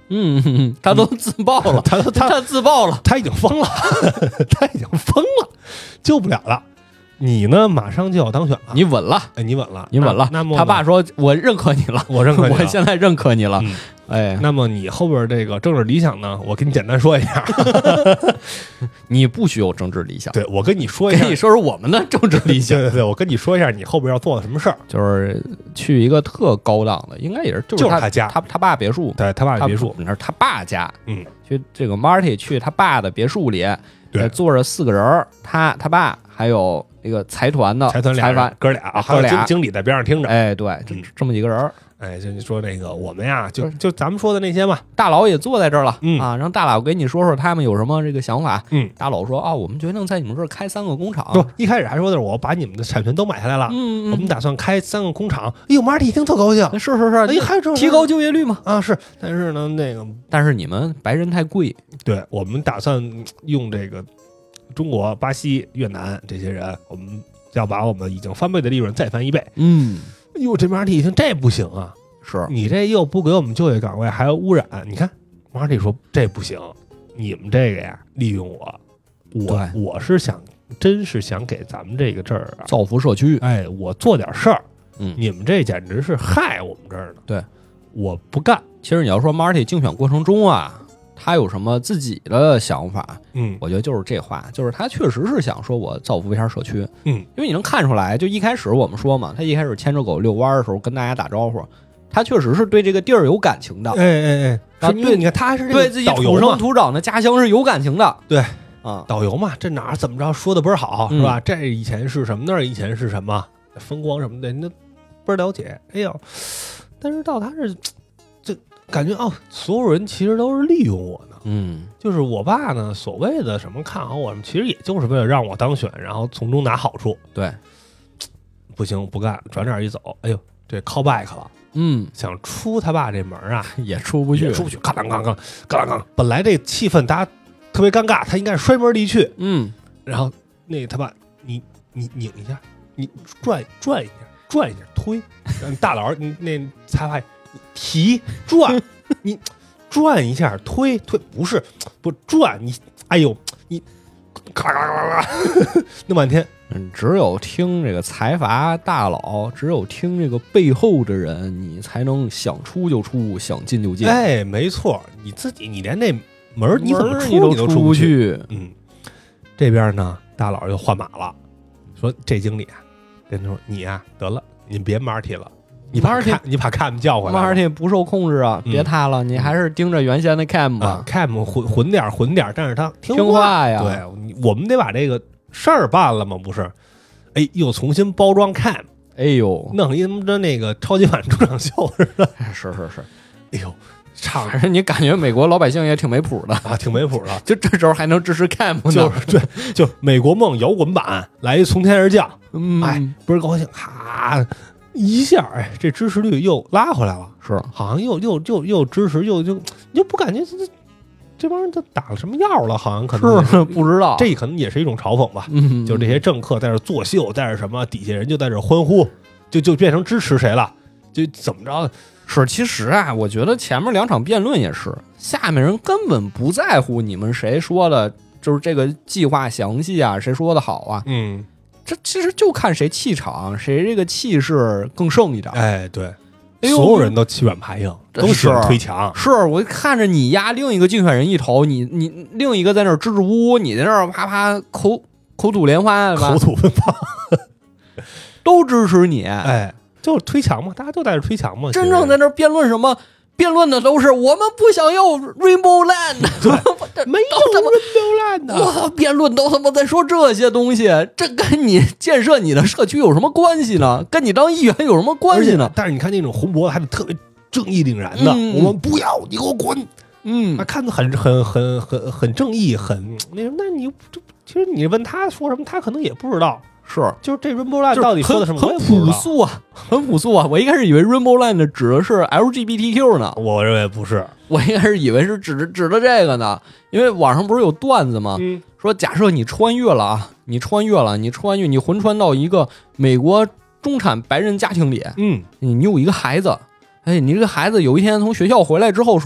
Speaker 1: 嗯，他都自爆了，
Speaker 2: 他他
Speaker 1: 他自爆了，
Speaker 2: 他已经疯了，他已经疯了，救不了了。你呢，马上就要当选了，
Speaker 1: 你稳了，
Speaker 2: 哎，你稳了，
Speaker 1: 你稳了。
Speaker 2: 那么
Speaker 1: 他爸说：“我认可你了，
Speaker 2: 我认可你了，
Speaker 1: 我现在认可你了。
Speaker 2: 嗯”
Speaker 1: 哎，
Speaker 2: 那么你后边这个政治理想呢？我给你简单说一下。
Speaker 1: 你不许有政治理想。
Speaker 2: 对，我跟你说一下，
Speaker 1: 跟你说说我们的政治理想。
Speaker 2: 对对对，我跟你说一下，你后边要做的什么事儿，
Speaker 1: 就是去一个特高档的，应该也是就是他
Speaker 2: 他家，
Speaker 1: 他他爸别墅，
Speaker 2: 对他爸别墅，
Speaker 1: 那是他爸家。
Speaker 2: 嗯，
Speaker 1: 去这个 Marty 去他爸的别墅里，
Speaker 2: 对，
Speaker 1: 坐着四个人，他他爸还有那个财团的
Speaker 2: 财团
Speaker 1: 财团
Speaker 2: 哥俩，
Speaker 1: 哥俩
Speaker 2: 经理在边上听着。
Speaker 1: 哎，对，这这么几个人。
Speaker 2: 哎，就你说那个我们呀，就就咱们说的那些嘛，
Speaker 1: 大佬也坐在这儿了，
Speaker 2: 嗯
Speaker 1: 啊，让大佬给你说说他们有什么这个想法。
Speaker 2: 嗯，
Speaker 1: 大佬说啊、哦，我们决定在你们这儿开三个工厂。
Speaker 2: 不，一开始还说的是我把你们的产权都买下来了，
Speaker 1: 嗯，嗯
Speaker 2: 我们打算开三个工厂。哎呦，Marty 一听特高兴，
Speaker 1: 是是是，
Speaker 2: 哎，还有这
Speaker 1: 提高就业率嘛。
Speaker 2: 啊，是，但是呢，那个，
Speaker 1: 但是你们白人太贵，
Speaker 2: 对我们打算用这个中国、巴西、越南这些人，我们要把我们已经翻倍的利润再翻一倍。
Speaker 1: 嗯，
Speaker 2: 哎呦，这 Marty 一听这不行啊。
Speaker 1: 是
Speaker 2: 你这又不给我们就业岗位，还要污染。你看，Marty 说这不行，你们这个呀，利用我，我我是想，真是想给咱们这个这儿啊
Speaker 1: 造福社区。
Speaker 2: 哎，我做点事儿。
Speaker 1: 嗯，
Speaker 2: 你们这简直是害我们这儿呢。
Speaker 1: 对，
Speaker 2: 我不干。
Speaker 1: 其实你要说 Marty 竞选过程中啊，他有什么自己的想法？
Speaker 2: 嗯，
Speaker 1: 我觉得就是这话，就是他确实是想说我造福一下社区。
Speaker 2: 嗯，
Speaker 1: 因为你能看出来，就一开始我们说嘛，他一开始牵着狗遛弯的时候跟大家打招呼。他确实是对这个地儿有感情的，
Speaker 2: 哎哎哎，
Speaker 1: 然后对
Speaker 2: 你看他还是
Speaker 1: 对自己土生土长的家乡是有感情的，
Speaker 2: 对
Speaker 1: 啊，
Speaker 2: 导游嘛，这哪儿怎么着说的倍儿好、
Speaker 1: 嗯、
Speaker 2: 是吧？这以前是什么，那儿以前是什么，风光什么的，那倍儿了解。哎呦，但是到他是，这感觉哦，所有人其实都是利用我呢。
Speaker 1: 嗯，
Speaker 2: 就是我爸呢，所谓的什么看好我，其实也就是为了让我当选，然后从中拿好处。
Speaker 1: 对，
Speaker 2: 不行，不干，转脸一走，哎呦，这 call back 了。
Speaker 1: 嗯，
Speaker 2: 想出他爸这门啊，
Speaker 1: 也出不去，
Speaker 2: 出不去，嘎啷嘎啷嘎啷嘎啷。本来这气氛大家特别尴尬，他应该是摔门离去。
Speaker 1: 嗯，
Speaker 2: 然后那他爸，你你拧一下，你转转一下，转一下，推。大佬，你那裁判提转，你转一下，推推，不是不转，你哎呦，你咔咔咔咔，弄半天。
Speaker 1: 嗯，只有听这个财阀大佬，只有听这个背后的人，你才能想出就出，想进就进。
Speaker 2: 哎，没错，你自己你连那门你怎么出
Speaker 1: 你都
Speaker 2: 出不
Speaker 1: 去？
Speaker 2: 嗯，这边呢，大佬又换马了，说这经理啊，跟他说你呀、啊，得了，你别 Marty 了，你把 Cam 你把 Cam 叫回来
Speaker 1: ，Marty 不受控制啊，
Speaker 2: 嗯、
Speaker 1: 别他了，你还是盯着原先的 Cam 吧、
Speaker 2: 啊、，Cam 混混点混点，但是他听
Speaker 1: 听话呀。
Speaker 2: 对，我们得把这个事儿办了嘛，不是？哎，又重新包装 Cam，
Speaker 1: 哎呦，
Speaker 2: 弄一他妈的那个超级碗主场秀似的。
Speaker 1: 是是是，
Speaker 2: 哎呦，唱，
Speaker 1: 反正你感觉美国老百姓也挺没谱的
Speaker 2: 啊，挺没谱的。
Speaker 1: 就这时候还能支持 Cam 呢，
Speaker 2: 就是对，就美国梦摇滚版来一从天而降，
Speaker 1: 嗯，
Speaker 2: 哎，倍儿高兴，哈，一下，哎，这支持率又拉回来了，
Speaker 1: 是，
Speaker 2: 好像又又又又支持，又就你就不感觉这这帮人都打了什么药了？好像可能
Speaker 1: 是不知道，
Speaker 2: 这可能也是一种嘲讽吧。
Speaker 1: 嗯，
Speaker 2: 就这些政客在这作秀，在这什么，底下人就在这欢呼，就就变成支持谁了，就怎么着？
Speaker 1: 是，其实啊，我觉得前面两场辩论也是，下面人根本不在乎你们谁说的，就是这个计划详细啊，谁说的好啊，
Speaker 2: 嗯，
Speaker 1: 这其实就看谁气场，谁这个气势更胜一点。
Speaker 2: 哎，对。
Speaker 1: 哎、
Speaker 2: 所有人都欺软怕硬，都喜欢推墙。
Speaker 1: 是我看着你压另一个竞选人一头，你你另一个在那儿支支吾吾，你在那儿啪啪口口吐莲花，
Speaker 2: 口吐芬芳，
Speaker 1: 都支持你。
Speaker 2: 哎，就是推墙嘛，大家都在这推墙嘛。
Speaker 1: 真正在那儿辩论什么？辩论的都是我们不想要 Rainbow Land，
Speaker 2: 没有 Rainbow Land。
Speaker 1: 我操，辩论都他妈在说这些东西，这跟你建设你的社区有什么关系呢？跟你当议员有什么关系呢？
Speaker 2: 但是你看那种红脖子还是特别正义凛然的，
Speaker 1: 嗯、
Speaker 2: 我们不要，你给我滚！
Speaker 1: 嗯，
Speaker 2: 他看着很很很很很正义，很那什么。那你其实你问他说什么，他可能也不知道。
Speaker 1: 是，
Speaker 2: 就是这 Rainbow Land 到底说的什么？
Speaker 1: 很朴素啊，很朴素啊！我一开始以为 Rainbow Land 指的是 L G B T Q 呢，
Speaker 2: 我认为不是，
Speaker 1: 我一开始以为是指的指的这个呢，因为网上不是有段子吗？
Speaker 2: 嗯，
Speaker 1: 说假设你穿越了啊，你穿越了，你穿越，你魂穿到一个美国中产白人家庭里，
Speaker 2: 嗯，
Speaker 1: 你你有一个孩子，哎，你这个孩子有一天从学校回来之后说，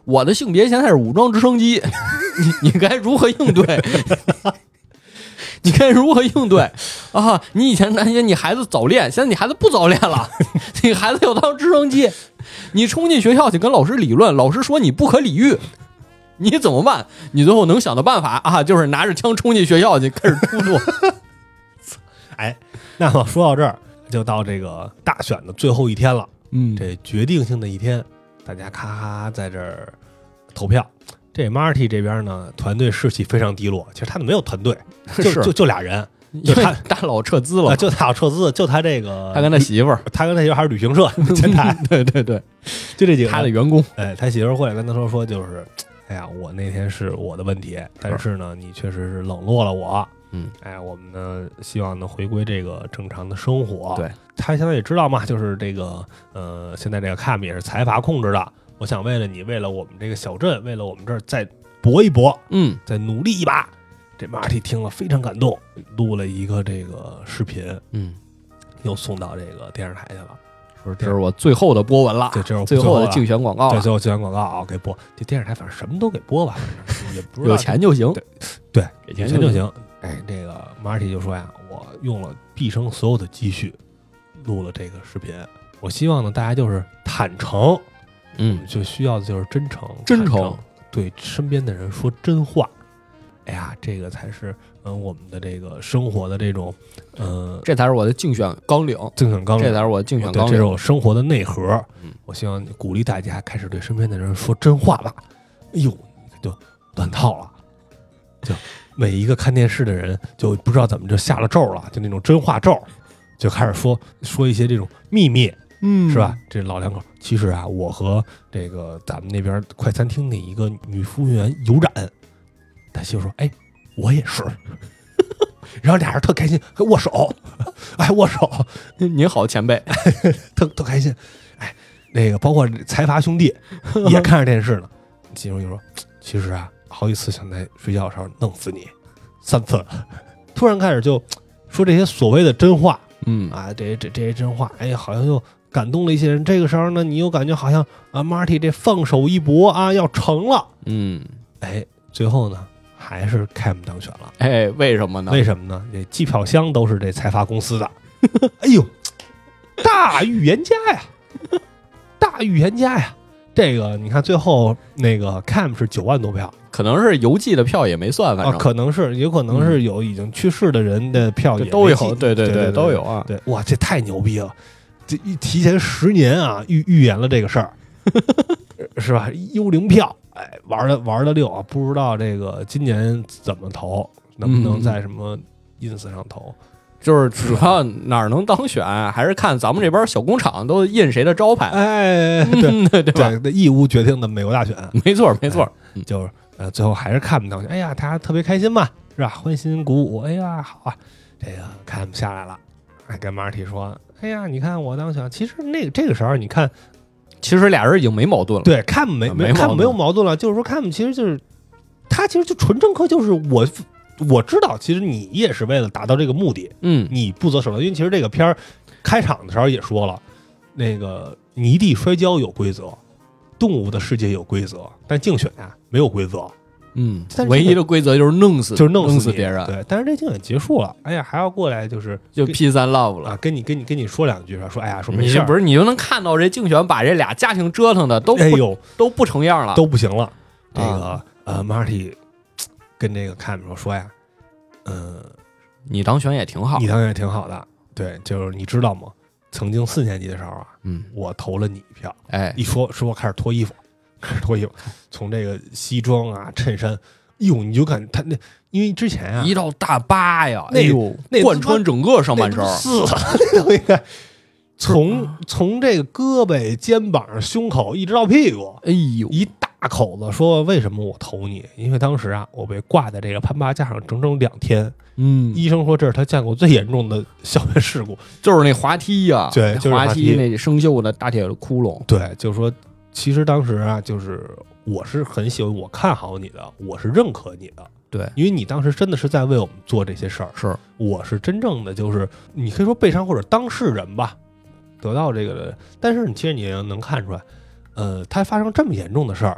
Speaker 1: 我的性别现在是武装直升机，你你该如何应对？你该如何应对啊？你以前担心你孩子早恋，现在你孩子不早恋了，你孩子要当直升机，你冲进学校去跟老师理论，老师说你不可理喻，你怎么办？你最后能想的办法啊，就是拿着枪冲进学校去开始突突。
Speaker 2: 哎，那么说到这儿，就到这个大选的最后一天了，
Speaker 1: 嗯，
Speaker 2: 这决定性的一天，大家咔咔在这儿投票。这 Marty 这边呢，团队士气非常低落。其实他们没有团队，就就就俩人，就他
Speaker 1: 大佬撤资了，
Speaker 2: 就他撤资，就他这个
Speaker 1: 他跟他媳妇儿，
Speaker 2: 他跟他媳妇儿还是旅行社前台，
Speaker 1: 对对对，
Speaker 2: 就这几个
Speaker 1: 他的员工。
Speaker 2: 哎，他媳妇儿过来跟他说说，就是哎呀，我那天是我的问题，但是呢，你确实是冷落了我。
Speaker 1: 嗯，
Speaker 2: 哎，我们呢希望能回归这个正常的生活。
Speaker 1: 对，
Speaker 2: 他现在也知道嘛，就是这个呃，现在这个 Cam 也是财阀控制的。我想为了你，为了我们这个小镇，为了我们这儿再搏一搏，
Speaker 1: 嗯，
Speaker 2: 再努力一把。这 Marty 听了非常感动，录了一个这个视频，
Speaker 1: 嗯，
Speaker 2: 又送到这个电视台去了。说
Speaker 1: 这是我最后的播文了，
Speaker 2: 对，这是
Speaker 1: 最后的竞选广告，
Speaker 2: 对，最后竞选广告啊，给播。这电视台反正什么都给播吧，反正也不知道
Speaker 1: 有钱就行，
Speaker 2: 对对，
Speaker 1: 给钱
Speaker 2: 钱就
Speaker 1: 行。
Speaker 2: 哎，这个 Marty 就说呀，我用了毕生所有的积蓄录了这个视频，我希望呢大家就是坦诚，
Speaker 1: 嗯，
Speaker 2: 就需要的就是真诚，
Speaker 1: 真诚，
Speaker 2: 对身边的人说真话。哎呀，这个才是嗯、呃、我们的这个生活的这种呃，
Speaker 1: 这才是我的竞选纲领，
Speaker 2: 竞选纲领，
Speaker 1: 这才是我的竞选纲领，
Speaker 2: 这是我生活的内核。
Speaker 1: 嗯，
Speaker 2: 我希望鼓励大家开始对身边的人说真话吧。哎呦，就乱套了，就每一个看电视的人就不知道怎么就下了咒了，就那种真话咒，就开始说说一些这种秘密。
Speaker 1: 嗯，
Speaker 2: 是吧？这老两口，其实啊，我和这个咱们那边快餐厅的一个女服务员有染。他媳妇说：“哎，我也是。”然后俩人特开心，还握手，哎，握手，
Speaker 1: 您好，前辈，
Speaker 2: 特特开心。哎，那个包括财阀兄弟也看着电视呢。媳妇就说：“其实啊，好几次想在睡觉的时候弄死你，三次了。”突然开始就说这些所谓的真话，
Speaker 1: 嗯
Speaker 2: 啊，这这这些真话，哎呀，好像又感动了一些人。这个时候呢，你又感觉好像啊 ，Marty 这放手一搏啊，要成了。
Speaker 1: 嗯，
Speaker 2: 哎，最后呢，还是 Cam 当选了。
Speaker 1: 哎，为什么呢？
Speaker 2: 为什么呢？这机票箱都是这财阀公司的。哎呦，大预言家呀，大预言家呀！这个你看，最后那个 Cam 是九万多票，
Speaker 1: 可能是邮寄的票也没算，反正、
Speaker 2: 啊、可能是，有可能是有已经去世的人的票也
Speaker 1: 都有，
Speaker 2: 对对
Speaker 1: 对对，都有啊。
Speaker 2: 对，哇，这太牛逼了！这一提前十年啊，预预言了这个事儿，是吧？幽灵票，哎，玩的玩的溜啊！不知道这个今年怎么投，能不能在什么 ins 上投？
Speaker 1: 嗯、就是主要哪儿能当选，还是看咱们这边小工厂都印谁的招牌。
Speaker 2: 哎，对、
Speaker 1: 嗯、对吧？
Speaker 2: 对，义乌决定的美国大选，
Speaker 1: 没错没错，
Speaker 2: 哎、就是呃，最后还是看不当选。哎呀，大家特别开心嘛，是吧？欢欣鼓舞。哎呀，好啊，这个看不下来了，还跟 Marty 说。哎呀，你看我当选，其实那个这个时候，你看，
Speaker 1: 其实俩人已经没矛盾了。
Speaker 2: 对，看没没看没有矛盾了，就是说看其实就是他其实就纯政客，就是我我知道，其实你也是为了达到这个目的，
Speaker 1: 嗯，
Speaker 2: 你不择手段，因为其实这个片儿开场的时候也说了，那个泥地摔跤有规则，动物的世界有规则，但竞选啊没有规则。
Speaker 1: 嗯，唯一的规则就是弄死，
Speaker 2: 就是弄
Speaker 1: 死, 弄
Speaker 2: 死
Speaker 1: 别人。
Speaker 2: 对，但是这竞选结束了，哎呀，还要过来就是
Speaker 1: 就 peace and love 了
Speaker 2: 啊，跟你跟你跟你说两句，说哎呀，说没事，
Speaker 1: 不是你就能看到这竞选把这俩家庭折腾的都
Speaker 2: 哎呦
Speaker 1: 都不成样了，
Speaker 2: 都不行了。这个、
Speaker 1: 啊、
Speaker 2: 呃，Marty 跟这个 Cam 说说呀，嗯、呃，
Speaker 1: 你当选也挺好，
Speaker 2: 你当选也挺好的，对，就是你知道吗？曾经四年级的时候啊，
Speaker 1: 嗯，
Speaker 2: 我投了你一票，
Speaker 1: 哎，
Speaker 2: 一说说开始脱衣服，开始脱衣服，从这个西装啊、衬衫。哟，你就感觉他那，因为之前啊，
Speaker 1: 一道大疤呀，
Speaker 2: 那
Speaker 1: 哎呦，
Speaker 2: 那
Speaker 1: 贯穿整个上半身，
Speaker 2: 是那个从从这个胳膊、肩膀、胸口一直到屁股，
Speaker 1: 哎呦，
Speaker 2: 一大口子。说为什么我投你？因为当时啊，我被挂在这个攀爬架上整整两天。
Speaker 1: 嗯，
Speaker 2: 医生说这是他见过最严重的校园事故，
Speaker 1: 就是那滑梯呀、啊，
Speaker 2: 对，就是
Speaker 1: 滑
Speaker 2: 梯
Speaker 1: 那生锈的大铁窟窿。
Speaker 2: 对，就是说，其实当时啊，就是我是很喜欢，我看好你的，我是认可你的。
Speaker 1: 对，
Speaker 2: 因为你当时真的是在为我们做这些事儿，
Speaker 1: 是，
Speaker 2: 我是真正的就是你可以说悲伤或者当事人吧，得到这个，但是你其实你能看出来，呃，他发生这么严重的事儿，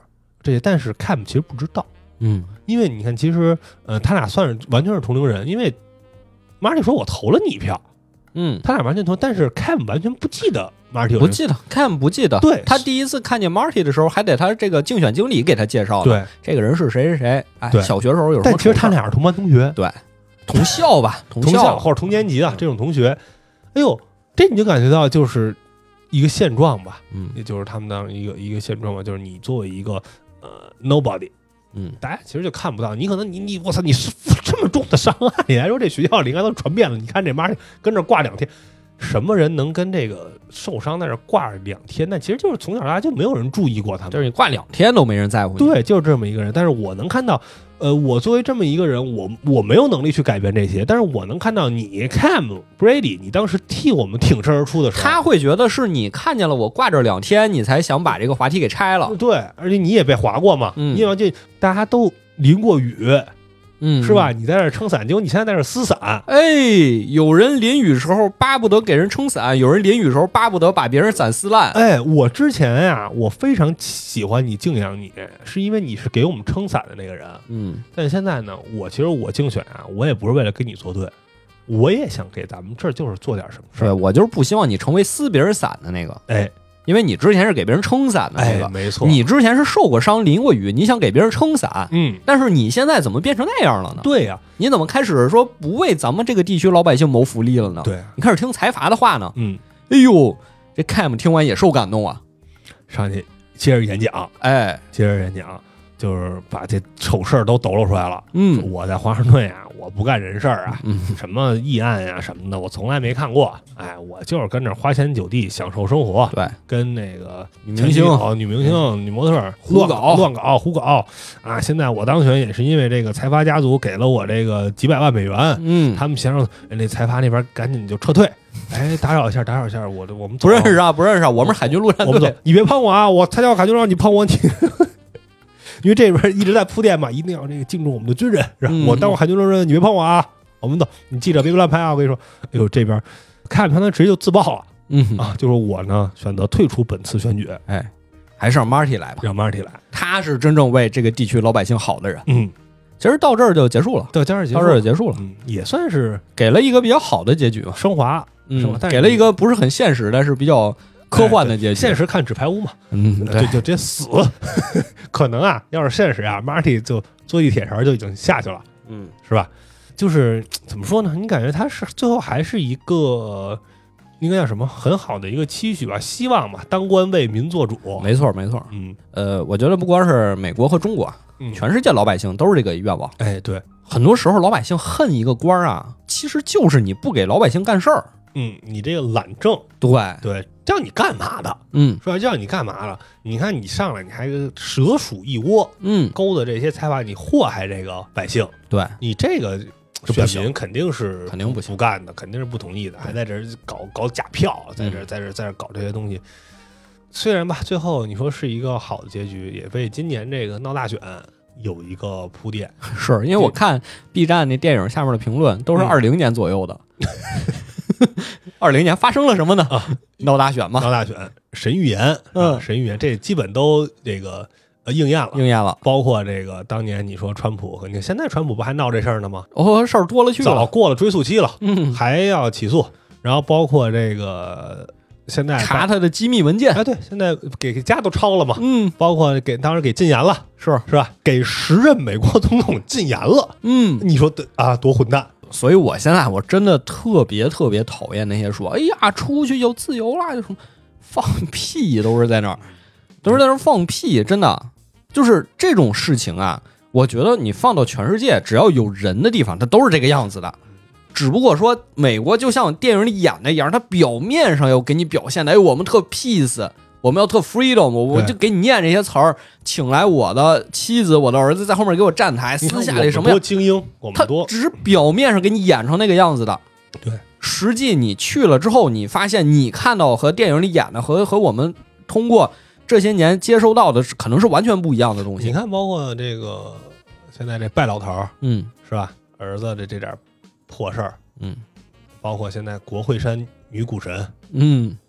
Speaker 2: 这些，但是 Cam 其实不知道，
Speaker 1: 嗯，
Speaker 2: 因为你看，其实呃，他俩算是完全是同龄人，因为 Marty 说我投了你一票，
Speaker 1: 嗯，
Speaker 2: 他俩完全投，但是 Cam 完全不记得 Marty，
Speaker 1: 不记得 Cam 不记得，
Speaker 2: 对，
Speaker 1: 他第一次看见 Marty 的时候，还得他这个竞选经理给他介绍，
Speaker 2: 对，
Speaker 1: 这个人是谁谁谁，哎，
Speaker 2: 对，
Speaker 1: 小学时候有什么，
Speaker 2: 但其实他俩是同班同学，
Speaker 1: 对，同校吧，同
Speaker 2: 校,
Speaker 1: 同校
Speaker 2: 或者同年级的这种同学，哎呦，这你就感觉到就是一个现状吧，
Speaker 1: 嗯，
Speaker 2: 也就是他们当一个一个现状吧，就是你作为一个呃 nobody。
Speaker 1: 嗯，
Speaker 2: 大家其实就看不到，你可能你你我操，你是这么重的伤害，你来说这学校里应该都传遍了。你看这妈跟这挂两天，什么人能跟这个受伤在这挂两天？那其实就是从小到大就没有人注意过他们，
Speaker 1: 就是你挂两天都没人在乎你。
Speaker 2: 对，就是这么一个人。但是我能看到，呃，我作为这么一个人，我我没有能力去改变这些，但是我能看到你 Cam Brady， 你当时替我们挺身而出的时候，
Speaker 1: 他会觉得是你看见了我挂这两天，你才想把这个滑梯给拆了。
Speaker 2: 对，而且你也被划过嘛，
Speaker 1: 嗯，
Speaker 2: 因为这大家都淋过雨。
Speaker 1: 嗯，
Speaker 2: 是吧？你在那儿撑伞，结果你现在在那儿撕伞。
Speaker 1: 哎，有人淋雨时候巴不得给人撑伞，有人淋雨时候巴不得把别人伞撕烂。
Speaker 2: 哎，我之前呀，我非常喜欢你、敬仰你，是因为你是给我们撑伞的那个人。
Speaker 1: 嗯，
Speaker 2: 但现在呢，我其实我竞选啊，我也不是为了跟你作对，我也想给咱们这儿就是做点什么事儿。
Speaker 1: 对，我就是不希望你成为撕别人伞的那个。
Speaker 2: 哎。
Speaker 1: 因为你之前是给别人撑伞的那个，
Speaker 2: 哎，没错，
Speaker 1: 你之前是受过伤、淋过雨，你想给别人撑伞，
Speaker 2: 嗯，
Speaker 1: 但是你现在怎么变成那样了呢？
Speaker 2: 对呀、啊，
Speaker 1: 你怎么开始说不为咱们这个地区老百姓谋福利了呢？
Speaker 2: 对、啊，
Speaker 1: 你开始听财阀的话呢？
Speaker 2: 嗯，
Speaker 1: 哎呦，这 Cam 听完也受感动啊，
Speaker 2: 上去接着演讲，
Speaker 1: 哎，
Speaker 2: 接着演讲，就是把这丑事儿都抖露出来了。
Speaker 1: 嗯，
Speaker 2: 我在华盛顿呀，我不干人事儿啊，
Speaker 1: 嗯，
Speaker 2: 什么议案呀什么的，我从来没看过。哎，我就是跟那儿花钱酒地，享受生活。
Speaker 1: 对，
Speaker 2: 跟那个
Speaker 1: 女明星、
Speaker 2: 女明星、女模特
Speaker 1: 胡搞、
Speaker 2: 乱搞、胡搞啊！现在我当选也是因为这个财阀家族给了我这个几百万美元，
Speaker 1: 嗯，
Speaker 2: 他们想让那财阀那边赶紧就撤退。哎，打扰一下，打扰一下，我我们
Speaker 1: 不认识啊，不认识啊，我们是海军陆战队，
Speaker 2: 你别碰我啊！我参加海军让你碰我，你因为这边一直在铺垫嘛，一定要这个敬重我们的军人，是吧？
Speaker 1: 嗯、
Speaker 2: 我当过海军陆战队，你别碰我啊！我们走，你记着别乱拍啊！我跟你说，哎呦，这边看他那直接就自爆了，
Speaker 1: 嗯
Speaker 2: 啊，就是我呢选择退出本次选举，
Speaker 1: 哎，还是让 Marty 来吧，
Speaker 2: 让 Marty 来，
Speaker 1: 他是真正为这个地区老百姓好的人。
Speaker 2: 嗯，
Speaker 1: 其实到这儿就结束了，
Speaker 2: 到这儿结束，
Speaker 1: 到这儿就结束了，
Speaker 2: 嗯，也算是
Speaker 1: 给了一个比较好的结局嘛，
Speaker 2: 升华，
Speaker 1: 嗯，给了一个不是很现实，但是比较科幻的结局。
Speaker 2: 哎、现实看纸牌屋嘛，
Speaker 1: 嗯，对，
Speaker 2: 就就直接死，可能啊，要是现实啊 ，Marty 就坐地铁条就已经下去了，
Speaker 1: 嗯，
Speaker 2: 是吧？就是怎么说呢？你感觉他是最后还是一个应该叫什么很好的一个期许吧，希望吧，当官为民做主。
Speaker 1: 没错，没错。
Speaker 2: 嗯，
Speaker 1: 呃，我觉得不光是美国和中国，
Speaker 2: 嗯，
Speaker 1: 全世界老百姓都是这个愿望。
Speaker 2: 哎，对，
Speaker 1: 很多时候老百姓恨一个官啊，其实就是你不给老百姓干事儿。
Speaker 2: 嗯，你这个懒政，
Speaker 1: 对
Speaker 2: 对，叫你干嘛的？
Speaker 1: 嗯，
Speaker 2: 说叫你干嘛了？你看你上来你还蛇鼠一窝，
Speaker 1: 嗯，
Speaker 2: 勾搭这些财阀，你祸害这个百姓，
Speaker 1: 对
Speaker 2: 你这个。选民肯定是
Speaker 1: 肯定不行
Speaker 2: 不干的，肯定是不同意的，还在这儿搞搞假票，在这儿在这儿在这儿搞这些东西。虽然吧，最后你说是一个好的结局，也为今年这个闹大选有一个铺垫。
Speaker 1: 是因为我看 B 站那电影下面的评论都是二零年左右的。二零年发生了什么呢？啊、闹大选嘛，
Speaker 2: 闹大选，神预言，嗯，神预言，这基本都这个。呃，应验了，
Speaker 1: 应验了，
Speaker 2: 包括这个当年你说川普，你看现在川普不还闹这事儿呢吗？
Speaker 1: 哦，事儿多了去了，
Speaker 2: 早过了追诉期了，
Speaker 1: 嗯，
Speaker 2: 还要起诉，然后包括这个现在
Speaker 1: 查他的机密文件，
Speaker 2: 哎，对，现在给家都抄了嘛，
Speaker 1: 嗯，
Speaker 2: 包括给当时给禁言了，
Speaker 1: 是
Speaker 2: 是吧？给时任美国总统禁言了，
Speaker 1: 嗯，
Speaker 2: 你说啊，多混蛋！
Speaker 1: 所以我现在我真的特别特别讨厌那些说，哎呀，出去就自由了，就什么放屁，都是在那儿，都是在那儿放屁，真的。就是这种事情啊，我觉得你放到全世界，只要有人的地方，它都是这个样子的。只不过说美国就像电影里演的一样，它表面上要给你表现的，哎，我们特 peace， 我们要特 freedom， 我我就给你念这些词儿，请来我的妻子、我的儿子在后面给我站台，私下里什么
Speaker 2: 多精英，我们多，
Speaker 1: 他只是表面上给你演成那个样子的。
Speaker 2: 对，
Speaker 1: 实际你去了之后，你发现你看到和电影里演的和和我们通过这些年接收到的可能是完全不一样的东西。
Speaker 2: 你看，包括这个现在这败老头，
Speaker 1: 嗯，
Speaker 2: 是吧？儿子的这点破事儿，
Speaker 1: 嗯，
Speaker 2: 包括现在国会山女股神，
Speaker 1: 嗯，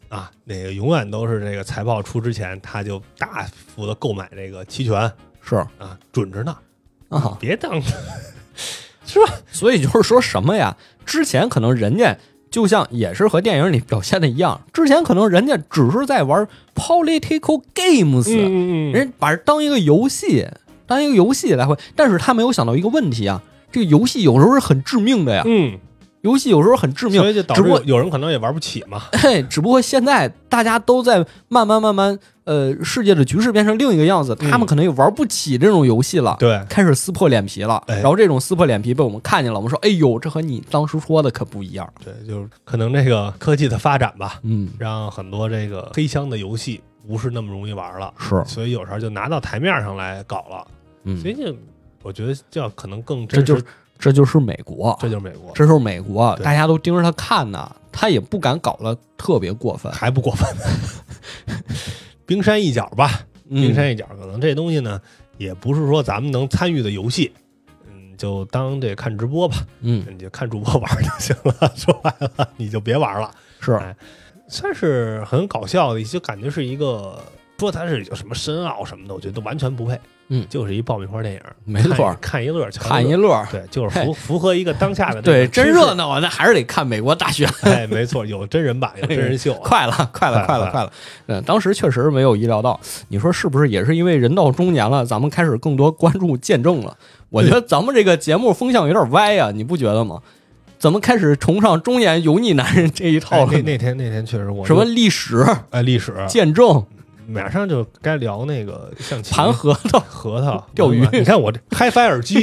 Speaker 2: 啊，那个永远都是这个财报出之前，他就大幅的购买这个期权，
Speaker 1: 是
Speaker 2: 啊，准着呢
Speaker 1: 啊，
Speaker 2: 别当是吧？
Speaker 1: 所以就是说什么呀？之前可能人家就像也是和电影里表现的一样，之前可能人家只是在玩 political games，
Speaker 2: 嗯嗯
Speaker 1: 人把这当一个游戏，当一个游戏来回，但是他没有想到一个问题啊，这个游戏有时候是很致命的呀。
Speaker 2: 嗯。
Speaker 1: 游戏有时候很致命，
Speaker 2: 所以就导致有人可能也玩不起嘛。
Speaker 1: 嘿，只不过现在大家都在慢慢慢慢，呃，世界的局势变成另一个样子，
Speaker 2: 嗯、
Speaker 1: 他们可能也玩不起这种游戏了，
Speaker 2: 对，
Speaker 1: 开始撕破脸皮了。
Speaker 2: 哎、
Speaker 1: 然后这种撕破脸皮被我们看见了，我们说，哎呦，这和你当时说的可不一样。
Speaker 2: 对，就是可能这个科技的发展吧，
Speaker 1: 嗯，
Speaker 2: 让很多这个黑箱的游戏不是那么容易玩了，
Speaker 1: 是，
Speaker 2: 所以有时候就拿到台面上来搞了。
Speaker 1: 嗯，
Speaker 2: 所以就我觉得这样可能更真实。
Speaker 1: 这就这就是美国，
Speaker 2: 这就是美国，
Speaker 1: 这就是美国，大家都盯着他看呢，他也不敢搞得特别过分，
Speaker 2: 还不过分，冰山一角吧，
Speaker 1: 嗯、
Speaker 2: 冰山一角，可能这东西呢，也不是说咱们能参与的游戏，嗯，就当这看直播吧，
Speaker 1: 嗯，
Speaker 2: 你就看主播玩就行了，说白了你就别玩了，
Speaker 1: 是，
Speaker 2: 哎，算是很搞笑的，就感觉是一个说它是有什么深奥什么的，我觉得都完全不配。
Speaker 1: 嗯，
Speaker 2: 就是一爆米花电影，
Speaker 1: 没错，
Speaker 2: 看, 看一乐，
Speaker 1: 看一乐，
Speaker 2: 对，就是符符合一个当下的
Speaker 1: 对，真热闹啊，那还是得看美国大选。
Speaker 2: 哎，没错，有真人版，有真人秀、啊，
Speaker 1: 快了，快了，快了，快了。嗯，当时确实没有意料到，你说是不是？也是因为人到中年了，咱们开始更多关注见证了。我觉得咱们这个节目风向有点歪啊，你不觉得吗？怎么开始崇尚中年油腻男人这一套了？
Speaker 2: 哎、那那天那天确实我
Speaker 1: 什么历史，
Speaker 2: 哎，历史
Speaker 1: 见证。
Speaker 2: 马上就该聊那个象棋、
Speaker 1: 盘核桃、
Speaker 2: 核桃、
Speaker 1: 钓鱼。
Speaker 2: 你看我这 HiFi 耳机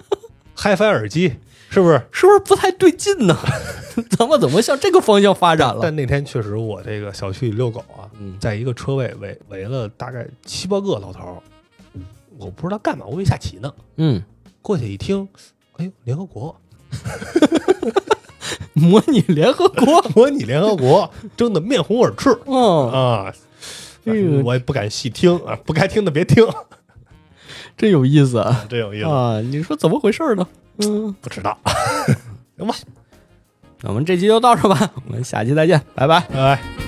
Speaker 2: ，HiFi 耳机是不是？
Speaker 1: 是不是不太对劲呢？咱们怎么向这个方向发展了？
Speaker 2: 但那天确实，我这个小区里遛狗啊，
Speaker 1: 嗯、
Speaker 2: 在一个车位围围了大概七八个老头，我不知道干嘛，我以为下棋呢。
Speaker 1: 嗯，
Speaker 2: 过去一听，哎呦，联合国，
Speaker 1: 模拟联合国，
Speaker 2: 模拟联合国，争得面红耳赤。
Speaker 1: 嗯
Speaker 2: 啊。我也不敢细听啊，不该听的别听，
Speaker 1: 真有意思啊，
Speaker 2: 真有意思
Speaker 1: 啊！你说怎么回事呢？嗯，
Speaker 2: 不知道，行吧。
Speaker 1: 那我们这期就到这吧，我们下期再见，拜拜，
Speaker 2: 拜拜。